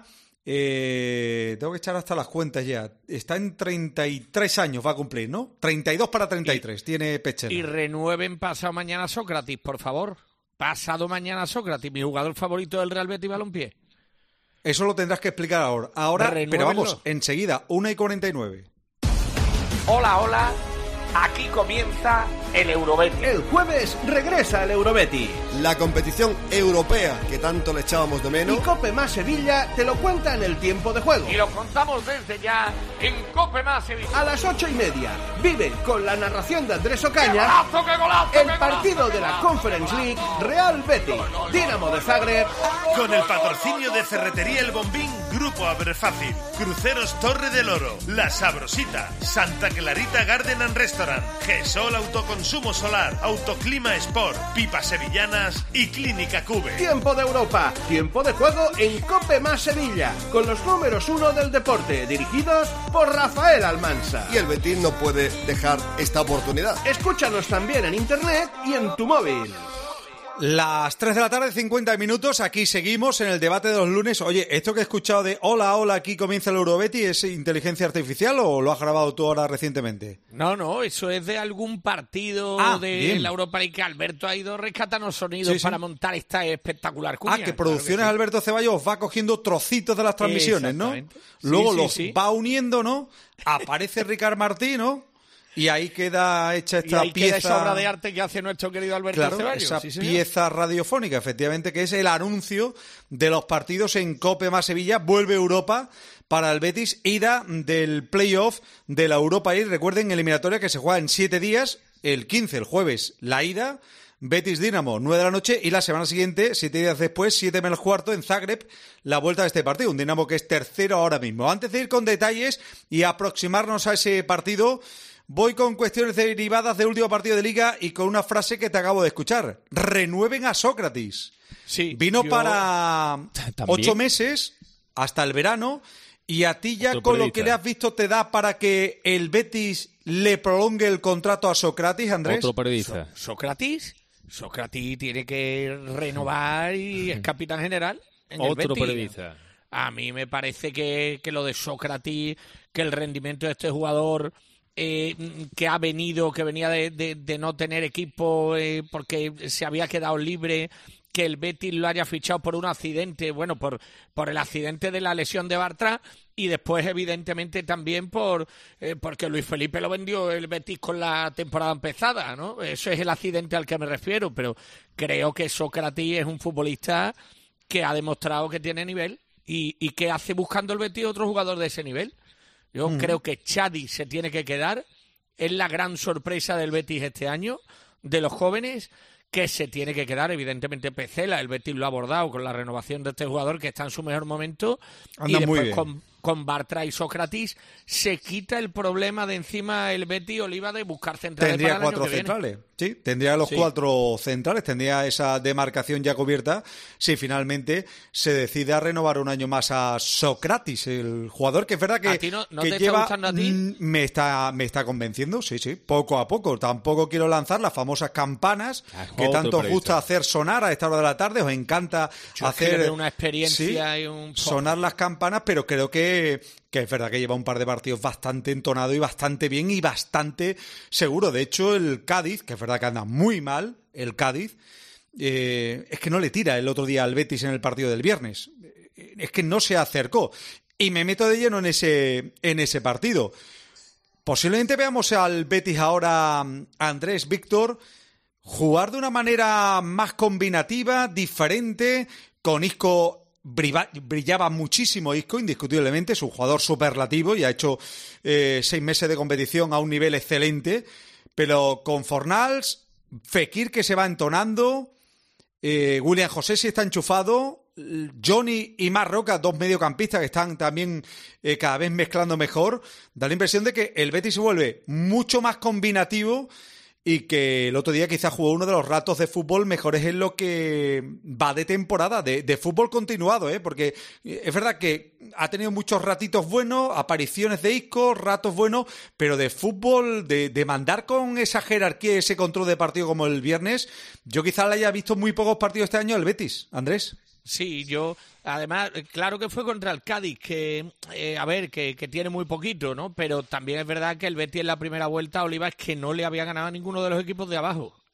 [SPEAKER 5] Eh, tengo que echar hasta las cuentas ya. Está en treinta y tres años, va a cumplir, ¿no? treinta y dos para treinta y tres tiene Pechela.
[SPEAKER 7] Y renueven pasado mañana Sócrates, por favor. Pasado mañana Sócrates, mi jugador favorito del Real Betis Balompié.
[SPEAKER 5] Eso lo tendrás que explicar ahora. Ahora, pero vamos, enseguida, una y cuarenta y nueve.
[SPEAKER 1] Hola, hola. Aquí comienza el Eurobetis.
[SPEAKER 8] El jueves regresa el Eurobetis.
[SPEAKER 9] La competición europea que tanto le echábamos de menos.
[SPEAKER 8] Y Cope Más Sevilla te lo cuenta en el tiempo de juego.
[SPEAKER 1] Y lo contamos desde ya en Cope Más Sevilla.
[SPEAKER 8] A las ocho y media, vive con la narración de Andrés Ocaña.
[SPEAKER 1] ¡Qué golazo, qué golazo,
[SPEAKER 8] el
[SPEAKER 1] qué
[SPEAKER 8] partido
[SPEAKER 1] golazo,
[SPEAKER 8] de la
[SPEAKER 1] golazo,
[SPEAKER 8] Conference League Real Betis, Dinamo de Zagreb.
[SPEAKER 10] Con el patrocinio de Ferretería El Bombín, Grupo Abrefácil, Cruceros Torre del Oro, La Sabrosita, Santa Clarita Garden and Restaurant, Gesol Autoconsumo Solar, Autoclima Sport, Pipas Sevillanas y Clínica Cube.
[SPEAKER 8] Tiempo de Europa, tiempo de juego en Cope Más Sevilla, con los números uno del deporte, dirigidos por Rafael Almansa.
[SPEAKER 9] Y el Betis no puede dejar esta oportunidad.
[SPEAKER 8] Escúchanos también en internet y en tu móvil.
[SPEAKER 5] Las tres de la tarde, cincuenta minutos, aquí seguimos en el debate de los lunes. Oye, ¿esto que he escuchado de hola, hola, aquí comienza el Eurobetis es inteligencia artificial o lo has grabado tú ahora recientemente?
[SPEAKER 7] No, no, eso es de algún partido
[SPEAKER 5] ah,
[SPEAKER 7] de
[SPEAKER 5] bien.
[SPEAKER 7] la Europa League que Alberto ha ido rescatando sonidos sí, sí. para montar esta espectacular cuña.
[SPEAKER 5] Ah, que Producciones claro que sí. Alberto Ceballos va cogiendo trocitos de las transmisiones, ¿no? Luego sí, sí, los sí. va uniendo, ¿no? Aparece Ricard Martí, ¿no? Y ahí queda hecha esta
[SPEAKER 7] y ahí
[SPEAKER 5] pieza...
[SPEAKER 7] queda esa obra de arte que hace nuestro querido Alberto
[SPEAKER 5] claro,
[SPEAKER 7] Ceballos.
[SPEAKER 5] Esa
[SPEAKER 7] sí,
[SPEAKER 5] pieza radiofónica, efectivamente, que es el anuncio de los partidos en Cope Más Sevilla. Vuelve Europa para el Betis, ida del playoff de la Europa League. Recuerden, eliminatoria que se juega en siete días, el quince, el jueves, la ida... Betis Dinamo, nueve de la noche, y la semana siguiente, siete días después, siete menos cuarto, en Zagreb, la vuelta de este partido. Un Dinamo que es tercero ahora mismo. Antes de ir con detalles y aproximarnos a ese partido, voy con cuestiones derivadas del último partido de Liga y con una frase que te acabo de escuchar. Renueven a Sócrates.
[SPEAKER 7] Sí,
[SPEAKER 5] Vino
[SPEAKER 7] yo...
[SPEAKER 5] para ocho meses, hasta el verano, y a ti ya Otro con periodista. Lo que le has visto te da para que el Betis le prolongue el contrato a Sócrates, Andrés.
[SPEAKER 6] Otro periodista.
[SPEAKER 7] So- ¿Sócrates? Sócrates tiene que renovar y es capitán general en el
[SPEAKER 6] Otro
[SPEAKER 7] Betis.
[SPEAKER 6] periodista.
[SPEAKER 7] A mí me parece que, que lo de Sócrates, que el rendimiento de este jugador eh, que ha venido, que venía de, de, de no tener equipo eh, porque se había quedado libre, que el Betis lo haya fichado por un accidente, bueno, por, por el accidente de la lesión de Bartra y después, evidentemente, también por eh, porque Luis Felipe lo vendió el Betis con la temporada empezada, ¿no? Eso es el accidente al que me refiero, pero creo que Sócrates es un futbolista que ha demostrado que tiene nivel y, y que hace buscando el Betis otro jugador de ese nivel. Yo mm. creo que Chadi se tiene que quedar, es la gran sorpresa del Betis este año, de los jóvenes, que se tiene que quedar, evidentemente Pecela, el Betis lo ha abordado con la renovación de este jugador que está en su mejor momento.
[SPEAKER 5] Anda
[SPEAKER 7] y después
[SPEAKER 5] muy bien.
[SPEAKER 7] con, con Bartra y Sócrates se quita el problema de encima el Betis Oliva de buscar centrales.
[SPEAKER 5] Tendría
[SPEAKER 7] para el
[SPEAKER 5] cuatro
[SPEAKER 7] año que
[SPEAKER 5] centrales,
[SPEAKER 7] viene.
[SPEAKER 5] sí, tendría los
[SPEAKER 7] sí.
[SPEAKER 5] cuatro centrales, tendría esa demarcación ya cubierta si finalmente se decide a renovar un año más a Sócrates, el jugador que es verdad que,
[SPEAKER 7] ¿A ti no, no
[SPEAKER 5] que
[SPEAKER 7] te
[SPEAKER 5] lleva,
[SPEAKER 7] está gustando a ti?
[SPEAKER 5] mm, me está me está convenciendo, sí, sí, poco a poco. Tampoco quiero lanzar las famosas campanas ah, que tanto os gusta hacer sonar a esta hora de la tarde, os encanta
[SPEAKER 7] Yo
[SPEAKER 5] hacer
[SPEAKER 7] es que una experiencia
[SPEAKER 5] sí,
[SPEAKER 7] y un
[SPEAKER 5] sonar las campanas, pero creo que que es verdad que lleva un par de partidos bastante entonado y bastante bien y bastante seguro. De hecho, el Cádiz, que es verdad que anda muy mal, el Cádiz, eh, es que no le tira el otro día al Betis en el partido del viernes. Es que no se acercó. Y me meto de lleno en ese, en ese partido. Posiblemente veamos al Betis ahora, Andrés, Víctor, jugar de una manera más combinativa, diferente, con Isco. Brillaba muchísimo Isco, indiscutiblemente, es un jugador superlativo y ha hecho eh, seis meses de competición a un nivel excelente, pero con Fornals, Fekir que se va entonando, eh, William José sí está enchufado, Johnny y Marroca, dos mediocampistas que están también eh, cada vez mezclando mejor, da la impresión de que el Betis se vuelve mucho más combinativo y que el otro día quizás jugó uno de los ratos de fútbol mejores en lo que va de temporada, de, de fútbol continuado, ¿eh? Porque es verdad que ha tenido muchos ratitos buenos, apariciones de Isco, ratos buenos, pero de fútbol, de, de mandar con esa jerarquía y ese control de partido como el viernes, yo quizás le haya visto muy pocos partidos este año al Betis, Andrés.
[SPEAKER 7] Sí, yo, además, claro que fue contra el Cádiz, que, eh, a ver, que, que tiene muy poquito, ¿no? Pero también es verdad que el Betis en la primera vuelta, Oliva, es que no le había ganado a ninguno de los equipos de abajo.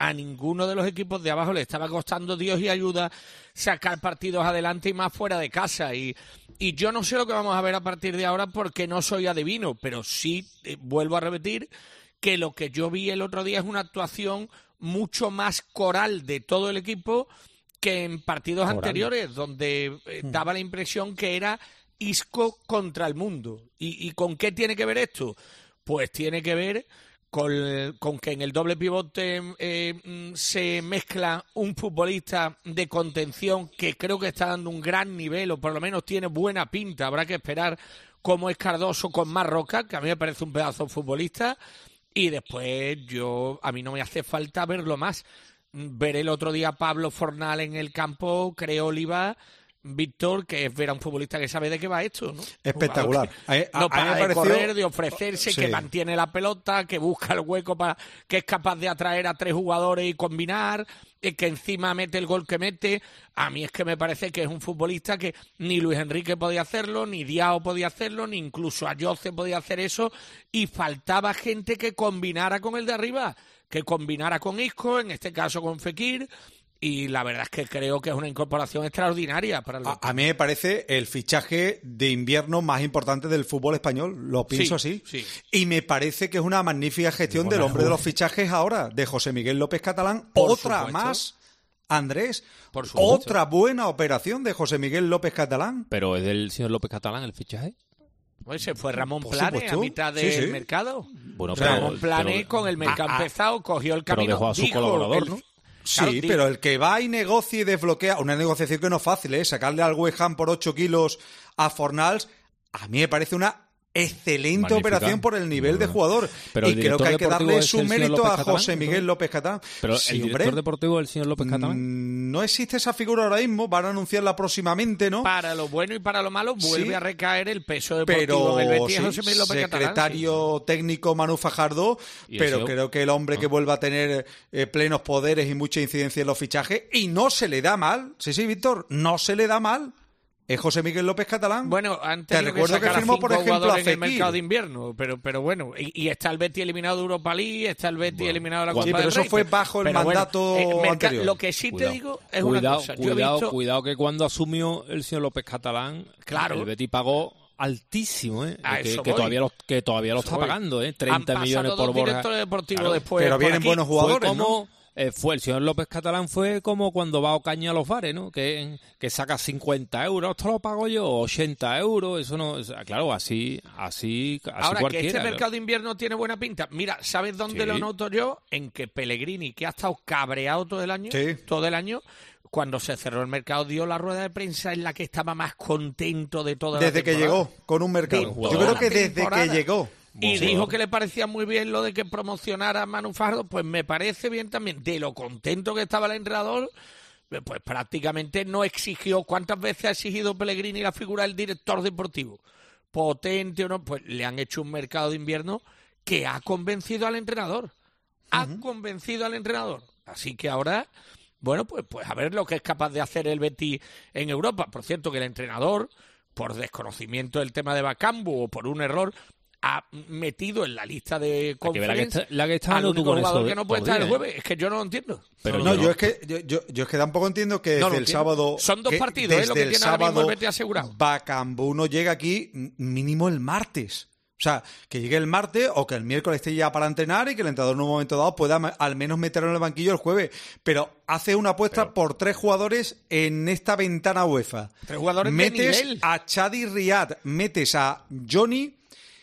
[SPEAKER 7] a ninguno de los equipos de abajo le estaba costando Dios y ayuda sacar partidos adelante y más fuera de casa. Y, y yo no sé lo que vamos a ver a partir de ahora porque no soy adivino, pero sí, eh, vuelvo a repetir, que lo que yo vi el otro día es una actuación mucho más coral de todo el equipo que en partidos coral. anteriores, donde eh, daba la impresión que era Isco contra el mundo. ¿Y, y con qué tiene que ver esto? Pues tiene que ver con, con que en el doble pivote eh, se mezcla un futbolista de contención que creo que está dando un gran nivel, o por lo menos tiene buena pinta. Habrá que esperar cómo es Cardoso con Marroca, que a mí me parece un pedazo de futbolista. Y después yo a mí no me hace falta verlo más. Ver el otro día a Pablo Fornal en el campo, creo, Oliva, Víctor, que es ver a un futbolista que sabe de qué va esto, ¿no?
[SPEAKER 5] Espectacular.
[SPEAKER 7] A, a, no para de pareció... correr, de ofrecerse, sí. que mantiene la pelota, que busca el hueco, para que es capaz de atraer a tres jugadores y combinar, que encima mete el gol que mete. A mí es que me parece que es un futbolista que ni Luis Enrique podía hacerlo, ni Diao podía hacerlo, ni incluso Ayoce podía hacer eso, y faltaba gente que combinara con el de arriba, que combinara con Isco, en este caso con Fekir, y la verdad es que creo que es una incorporación extraordinaria para el...
[SPEAKER 5] a, a mí me parece el fichaje de invierno más importante del fútbol español, lo pienso
[SPEAKER 7] sí,
[SPEAKER 5] así,
[SPEAKER 7] sí.
[SPEAKER 5] y me parece que es una magnífica gestión del hombre de los fichajes ahora, de José Miguel López Catalán.
[SPEAKER 7] Por
[SPEAKER 5] otra
[SPEAKER 7] supuesto.
[SPEAKER 5] más, Andrés,
[SPEAKER 7] Por supuesto.
[SPEAKER 5] otra buena operación de José Miguel López Catalán.
[SPEAKER 6] Pero es del señor López Catalán el fichaje.
[SPEAKER 7] Pues se fue Ramón
[SPEAKER 5] Por
[SPEAKER 7] Planes
[SPEAKER 5] supuesto.
[SPEAKER 7] a mitad del
[SPEAKER 5] sí, sí.
[SPEAKER 7] mercado.
[SPEAKER 6] Bueno,
[SPEAKER 7] Ramón
[SPEAKER 6] pero,
[SPEAKER 7] Planes
[SPEAKER 6] pero,
[SPEAKER 7] con el mercado
[SPEAKER 5] ah, ah,
[SPEAKER 7] empezado, cogió el camino.
[SPEAKER 6] Pero dejó a su
[SPEAKER 7] dijo
[SPEAKER 6] colaborador,
[SPEAKER 7] el,
[SPEAKER 6] ¿no?
[SPEAKER 5] Sí,
[SPEAKER 7] claro, dijo,
[SPEAKER 5] pero el que va y negocia y desbloquea, una negociación que no es fácil, ¿eh? Sacarle al West Ham por ocho kilos a Fornals, a mí me parece una excelente
[SPEAKER 6] Magnífica.
[SPEAKER 5] operación por el nivel de jugador.
[SPEAKER 6] Pero
[SPEAKER 5] y creo que hay que darle su mérito a José
[SPEAKER 6] Catalán,
[SPEAKER 5] Miguel
[SPEAKER 6] ¿no?
[SPEAKER 5] López Catalán.
[SPEAKER 6] Pero
[SPEAKER 5] sí,
[SPEAKER 6] el director
[SPEAKER 5] hombre,
[SPEAKER 6] deportivo del señor López Catalán.
[SPEAKER 5] No existe esa figura ahora mismo, van a anunciarla próximamente, ¿no?
[SPEAKER 7] Para lo bueno y para lo malo vuelve
[SPEAKER 5] Sí.
[SPEAKER 7] a recaer el peso deportivo
[SPEAKER 5] Pero
[SPEAKER 7] en el Betis
[SPEAKER 5] sí,
[SPEAKER 7] José Miguel López Catalán.
[SPEAKER 5] secretario
[SPEAKER 7] Sí.
[SPEAKER 5] técnico Manu Fajardo,
[SPEAKER 6] ¿Y
[SPEAKER 5] pero
[SPEAKER 6] eso?
[SPEAKER 5] creo que el hombre que
[SPEAKER 6] Ah.
[SPEAKER 5] vuelva a tener eh, plenos poderes y mucha incidencia en los fichajes, y no se le da mal, sí, sí, Víctor, no se le da mal, es José Miguel López Catalán.
[SPEAKER 7] Bueno, antes
[SPEAKER 5] Te recuerdo que firmó, por ejemplo, a
[SPEAKER 7] en el
[SPEAKER 5] Fekir.
[SPEAKER 7] mercado de invierno, pero pero bueno, y, y está el Betis eliminado de Europa League, está el Betis
[SPEAKER 6] Bueno.
[SPEAKER 7] eliminado de la
[SPEAKER 6] Sí,
[SPEAKER 7] Copa
[SPEAKER 5] pero
[SPEAKER 7] del
[SPEAKER 5] eso
[SPEAKER 7] Rey,
[SPEAKER 5] fue bajo el
[SPEAKER 7] pero
[SPEAKER 5] mandato
[SPEAKER 7] bueno, eh, merca-
[SPEAKER 5] anterior.
[SPEAKER 7] Lo que sí
[SPEAKER 6] Cuidado.
[SPEAKER 7] te digo es
[SPEAKER 6] cuidado,
[SPEAKER 7] una cosa. Yo he
[SPEAKER 6] cuidado,
[SPEAKER 7] visto...
[SPEAKER 6] cuidado que cuando asumió el señor López Catalán,
[SPEAKER 7] Claro.
[SPEAKER 6] el Betis pagó altísimo, ¿eh?
[SPEAKER 7] A
[SPEAKER 6] Que,
[SPEAKER 7] eso
[SPEAKER 6] que
[SPEAKER 7] voy.
[SPEAKER 6] todavía lo, que todavía lo
[SPEAKER 7] Eso
[SPEAKER 6] está
[SPEAKER 7] voy.
[SPEAKER 6] pagando, ¿eh?
[SPEAKER 7] Han
[SPEAKER 6] treinta
[SPEAKER 7] pasado
[SPEAKER 6] millones por
[SPEAKER 7] dos
[SPEAKER 6] Borja.
[SPEAKER 7] directores deportivos
[SPEAKER 6] Claro.
[SPEAKER 7] después
[SPEAKER 5] Pero
[SPEAKER 7] por
[SPEAKER 5] vienen
[SPEAKER 7] aquí.
[SPEAKER 5] buenos
[SPEAKER 6] Fue
[SPEAKER 5] jugadores,
[SPEAKER 6] como eh, fue el señor López Catalán fue como cuando va Ocaña a los bares, ¿no? Que, que saca cincuenta euros, esto lo pago yo, ochenta euros, eso no, o sea, claro, así, así, así
[SPEAKER 7] Ahora,
[SPEAKER 6] cualquiera.
[SPEAKER 7] que este
[SPEAKER 6] ¿no?
[SPEAKER 7] mercado de invierno tiene buena pinta. Mira, ¿sabes dónde
[SPEAKER 6] Sí.
[SPEAKER 7] lo noto yo? En que Pellegrini, que ha estado cabreado todo el año,
[SPEAKER 5] Sí.
[SPEAKER 7] todo el año, cuando se cerró el mercado dio la rueda de prensa en la que estaba más contento de toda la
[SPEAKER 5] Desde que
[SPEAKER 7] temporada.
[SPEAKER 5] llegó con un mercado.
[SPEAKER 7] De
[SPEAKER 5] Yo
[SPEAKER 7] toda
[SPEAKER 5] creo
[SPEAKER 7] la
[SPEAKER 5] que desde
[SPEAKER 7] temporada.
[SPEAKER 5] que llegó.
[SPEAKER 7] Y
[SPEAKER 6] Bueno.
[SPEAKER 7] dijo que le parecía muy bien lo de que promocionara a Manu Fajardo, pues me parece bien también. De lo contento que estaba el entrenador, pues prácticamente no exigió. ¿Cuántas veces ha exigido Pellegrini la figura del director deportivo? Potente o no, pues le han hecho un mercado de invierno que ha convencido al entrenador. Ha uh-huh. convencido al entrenador. Así que ahora, bueno, pues, pues a ver lo que es capaz de hacer el Betis en Europa. Por cierto, que el entrenador, por desconocimiento del tema de Bakambu o por un error, ha metido en la lista de conferencia
[SPEAKER 6] la que está
[SPEAKER 7] al único
[SPEAKER 6] con
[SPEAKER 7] jugador
[SPEAKER 6] eso
[SPEAKER 7] que no puede estar el jueves. Es que yo no lo entiendo.
[SPEAKER 6] Pero
[SPEAKER 5] no,
[SPEAKER 6] yo
[SPEAKER 5] yo
[SPEAKER 6] no.
[SPEAKER 5] es que yo, yo, yo es que tampoco entiendo que desde
[SPEAKER 7] No lo
[SPEAKER 5] el
[SPEAKER 7] entiendo.
[SPEAKER 5] sábado
[SPEAKER 7] Son dos
[SPEAKER 5] que
[SPEAKER 7] partidos, es lo que
[SPEAKER 5] desde el
[SPEAKER 7] tiene ahora mismo
[SPEAKER 5] sábado
[SPEAKER 7] el Betis asegurado.
[SPEAKER 5] Bakambu no llega aquí mínimo el martes. O sea, que llegue el martes o que el miércoles esté ya para entrenar y que el entrenador en un momento dado pueda al menos meterlo en el banquillo el jueves. Pero hace una apuesta
[SPEAKER 6] Pero...
[SPEAKER 5] por tres jugadores en esta ventana UEFA.
[SPEAKER 7] Tres jugadores
[SPEAKER 5] metes
[SPEAKER 7] de nivel.
[SPEAKER 5] a Chadi Riyad, metes a Johnny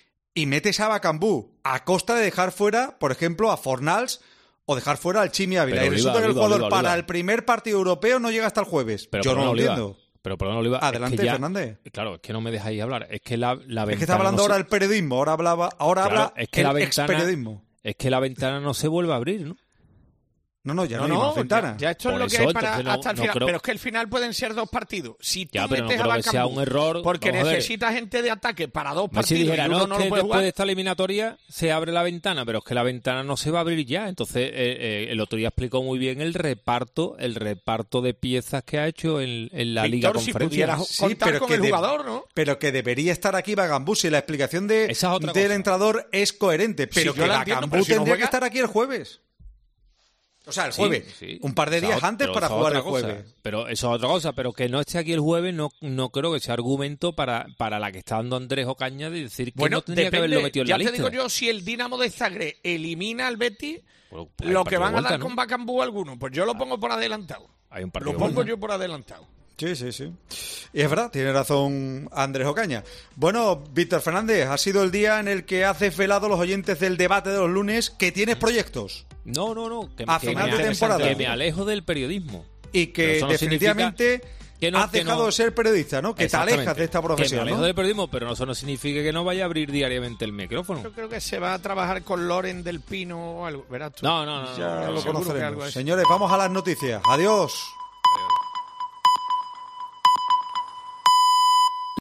[SPEAKER 5] y metes a Bakambu a costa de dejar fuera, por ejemplo, a Fornals o dejar fuera al Chimi Ávila.
[SPEAKER 6] Pero
[SPEAKER 5] y resulta
[SPEAKER 6] Oliva,
[SPEAKER 5] que el
[SPEAKER 6] Oliva,
[SPEAKER 5] jugador
[SPEAKER 6] Oliva,
[SPEAKER 5] para
[SPEAKER 6] Oliva.
[SPEAKER 5] el primer partido europeo no llega hasta el jueves.
[SPEAKER 6] Pero
[SPEAKER 5] Yo no lo
[SPEAKER 6] Oliva,
[SPEAKER 5] entiendo.
[SPEAKER 6] Pero perdón, Oliva.
[SPEAKER 5] Adelante,
[SPEAKER 6] es que ya,
[SPEAKER 5] Fernández.
[SPEAKER 6] Claro, es que no me dejáis hablar. Es que la, la ventana.
[SPEAKER 5] Es que estaba hablando
[SPEAKER 6] no
[SPEAKER 5] ahora
[SPEAKER 6] se...
[SPEAKER 5] el periodismo, ahora hablaba, ahora
[SPEAKER 6] Claro,
[SPEAKER 5] habla
[SPEAKER 6] es que
[SPEAKER 5] el
[SPEAKER 6] la ventana,
[SPEAKER 5] experiodismo.
[SPEAKER 6] Es que la ventana no se vuelve a abrir, ¿no?
[SPEAKER 5] No, no, ya no,
[SPEAKER 7] No,
[SPEAKER 5] hay
[SPEAKER 7] no,
[SPEAKER 5] más ventana.
[SPEAKER 7] ya, ya esto
[SPEAKER 6] Por
[SPEAKER 7] es lo que
[SPEAKER 6] eso,
[SPEAKER 7] hay para
[SPEAKER 6] entonces no-
[SPEAKER 7] hasta el
[SPEAKER 6] no
[SPEAKER 7] final.
[SPEAKER 6] creo-
[SPEAKER 7] Pero es que el final pueden ser dos partidos. Si tú
[SPEAKER 6] Ya, pero no
[SPEAKER 7] metes
[SPEAKER 6] creo
[SPEAKER 7] a
[SPEAKER 6] que sea
[SPEAKER 7] Bakambu,
[SPEAKER 6] un error.
[SPEAKER 7] porque
[SPEAKER 6] Vamos a ver.
[SPEAKER 7] necesitas gente de ataque para dos
[SPEAKER 6] Si
[SPEAKER 7] partidos
[SPEAKER 6] dijera,
[SPEAKER 7] y
[SPEAKER 6] no,
[SPEAKER 7] uno
[SPEAKER 6] es
[SPEAKER 7] no
[SPEAKER 6] que
[SPEAKER 7] lo puede
[SPEAKER 6] después
[SPEAKER 7] jugar.
[SPEAKER 6] de esta eliminatoria se abre la ventana, pero es que la ventana no se va a abrir ya. Entonces, eh, eh, el otro día explicó muy bien el reparto, el reparto de piezas que ha hecho en, en la Liga
[SPEAKER 7] Víctor, si
[SPEAKER 6] Conferencia.
[SPEAKER 7] pudieras
[SPEAKER 5] Sí,
[SPEAKER 7] contar
[SPEAKER 5] pero
[SPEAKER 7] con
[SPEAKER 5] que
[SPEAKER 7] el
[SPEAKER 5] de-
[SPEAKER 7] jugador, ¿no?
[SPEAKER 5] Pero que debería estar aquí Bakambu si la explicación de,
[SPEAKER 6] Esa es otra
[SPEAKER 5] del
[SPEAKER 6] cosa.
[SPEAKER 5] entrenador es coherente. Pero
[SPEAKER 7] Sí, yo
[SPEAKER 5] que
[SPEAKER 7] la entiendo,
[SPEAKER 5] Bakambu
[SPEAKER 7] pero si no
[SPEAKER 5] tendría
[SPEAKER 7] juega-
[SPEAKER 5] que estar aquí el jueves. O sea, el jueves.
[SPEAKER 6] Sí, sí.
[SPEAKER 5] Un par de días
[SPEAKER 6] O sea,
[SPEAKER 5] antes
[SPEAKER 6] pero
[SPEAKER 5] para
[SPEAKER 6] eso es
[SPEAKER 5] jugar el
[SPEAKER 6] otra cosa.
[SPEAKER 5] jueves.
[SPEAKER 6] Pero eso es otra cosa. Pero que no esté aquí el jueves no, no creo que sea argumento para, para la que está dando Andrés Ocaña de decir que
[SPEAKER 7] Bueno,
[SPEAKER 6] no tendría
[SPEAKER 7] depende,
[SPEAKER 6] que haberlo metido en
[SPEAKER 7] ya
[SPEAKER 6] la
[SPEAKER 7] te
[SPEAKER 6] lista.
[SPEAKER 7] digo yo, si el Dinamo de Zagreb elimina al Betis,
[SPEAKER 6] Bueno, hay
[SPEAKER 7] lo
[SPEAKER 6] un
[SPEAKER 7] que
[SPEAKER 6] partido
[SPEAKER 7] van
[SPEAKER 6] de
[SPEAKER 7] a
[SPEAKER 6] vuelta,
[SPEAKER 7] dar
[SPEAKER 6] ¿no?
[SPEAKER 7] con Bacambú algunos, pues yo lo pongo por adelantado.
[SPEAKER 6] Hay un partido
[SPEAKER 7] Lo
[SPEAKER 6] de
[SPEAKER 7] pongo
[SPEAKER 6] vuelta.
[SPEAKER 7] yo por adelantado.
[SPEAKER 5] Sí, sí, sí. Y es verdad, tiene razón Andrés Ocaña. Bueno, Víctor Fernández, ha sido el día en el que has desvelado a los oyentes del debate de los lunes que tienes proyectos.
[SPEAKER 6] No, no, no. Que,
[SPEAKER 5] A
[SPEAKER 6] que
[SPEAKER 5] final
[SPEAKER 6] me,
[SPEAKER 5] de temporada.
[SPEAKER 6] Que me alejo del periodismo.
[SPEAKER 5] Y
[SPEAKER 6] Pero
[SPEAKER 5] que
[SPEAKER 6] eso no
[SPEAKER 5] definitivamente
[SPEAKER 6] que no-
[SPEAKER 5] has
[SPEAKER 6] que
[SPEAKER 5] dejado
[SPEAKER 6] no-
[SPEAKER 5] de ser periodista, ¿no? Que te
[SPEAKER 6] Exactamente.
[SPEAKER 5] alejas de esta
[SPEAKER 6] Que me
[SPEAKER 5] profesión,
[SPEAKER 6] alejo
[SPEAKER 5] ¿no?
[SPEAKER 6] del periodismo, pero eso no significa que no vaya a abrir diariamente el micrófono.
[SPEAKER 7] Yo creo que se va a trabajar con Loren del Pino o algo, verás tú.
[SPEAKER 6] No, no, no.
[SPEAKER 5] Ya
[SPEAKER 6] no,
[SPEAKER 5] lo
[SPEAKER 6] seguro que
[SPEAKER 7] algo
[SPEAKER 5] conoceremos.
[SPEAKER 7] así.
[SPEAKER 5] Señores, vamos a las noticias. Adiós.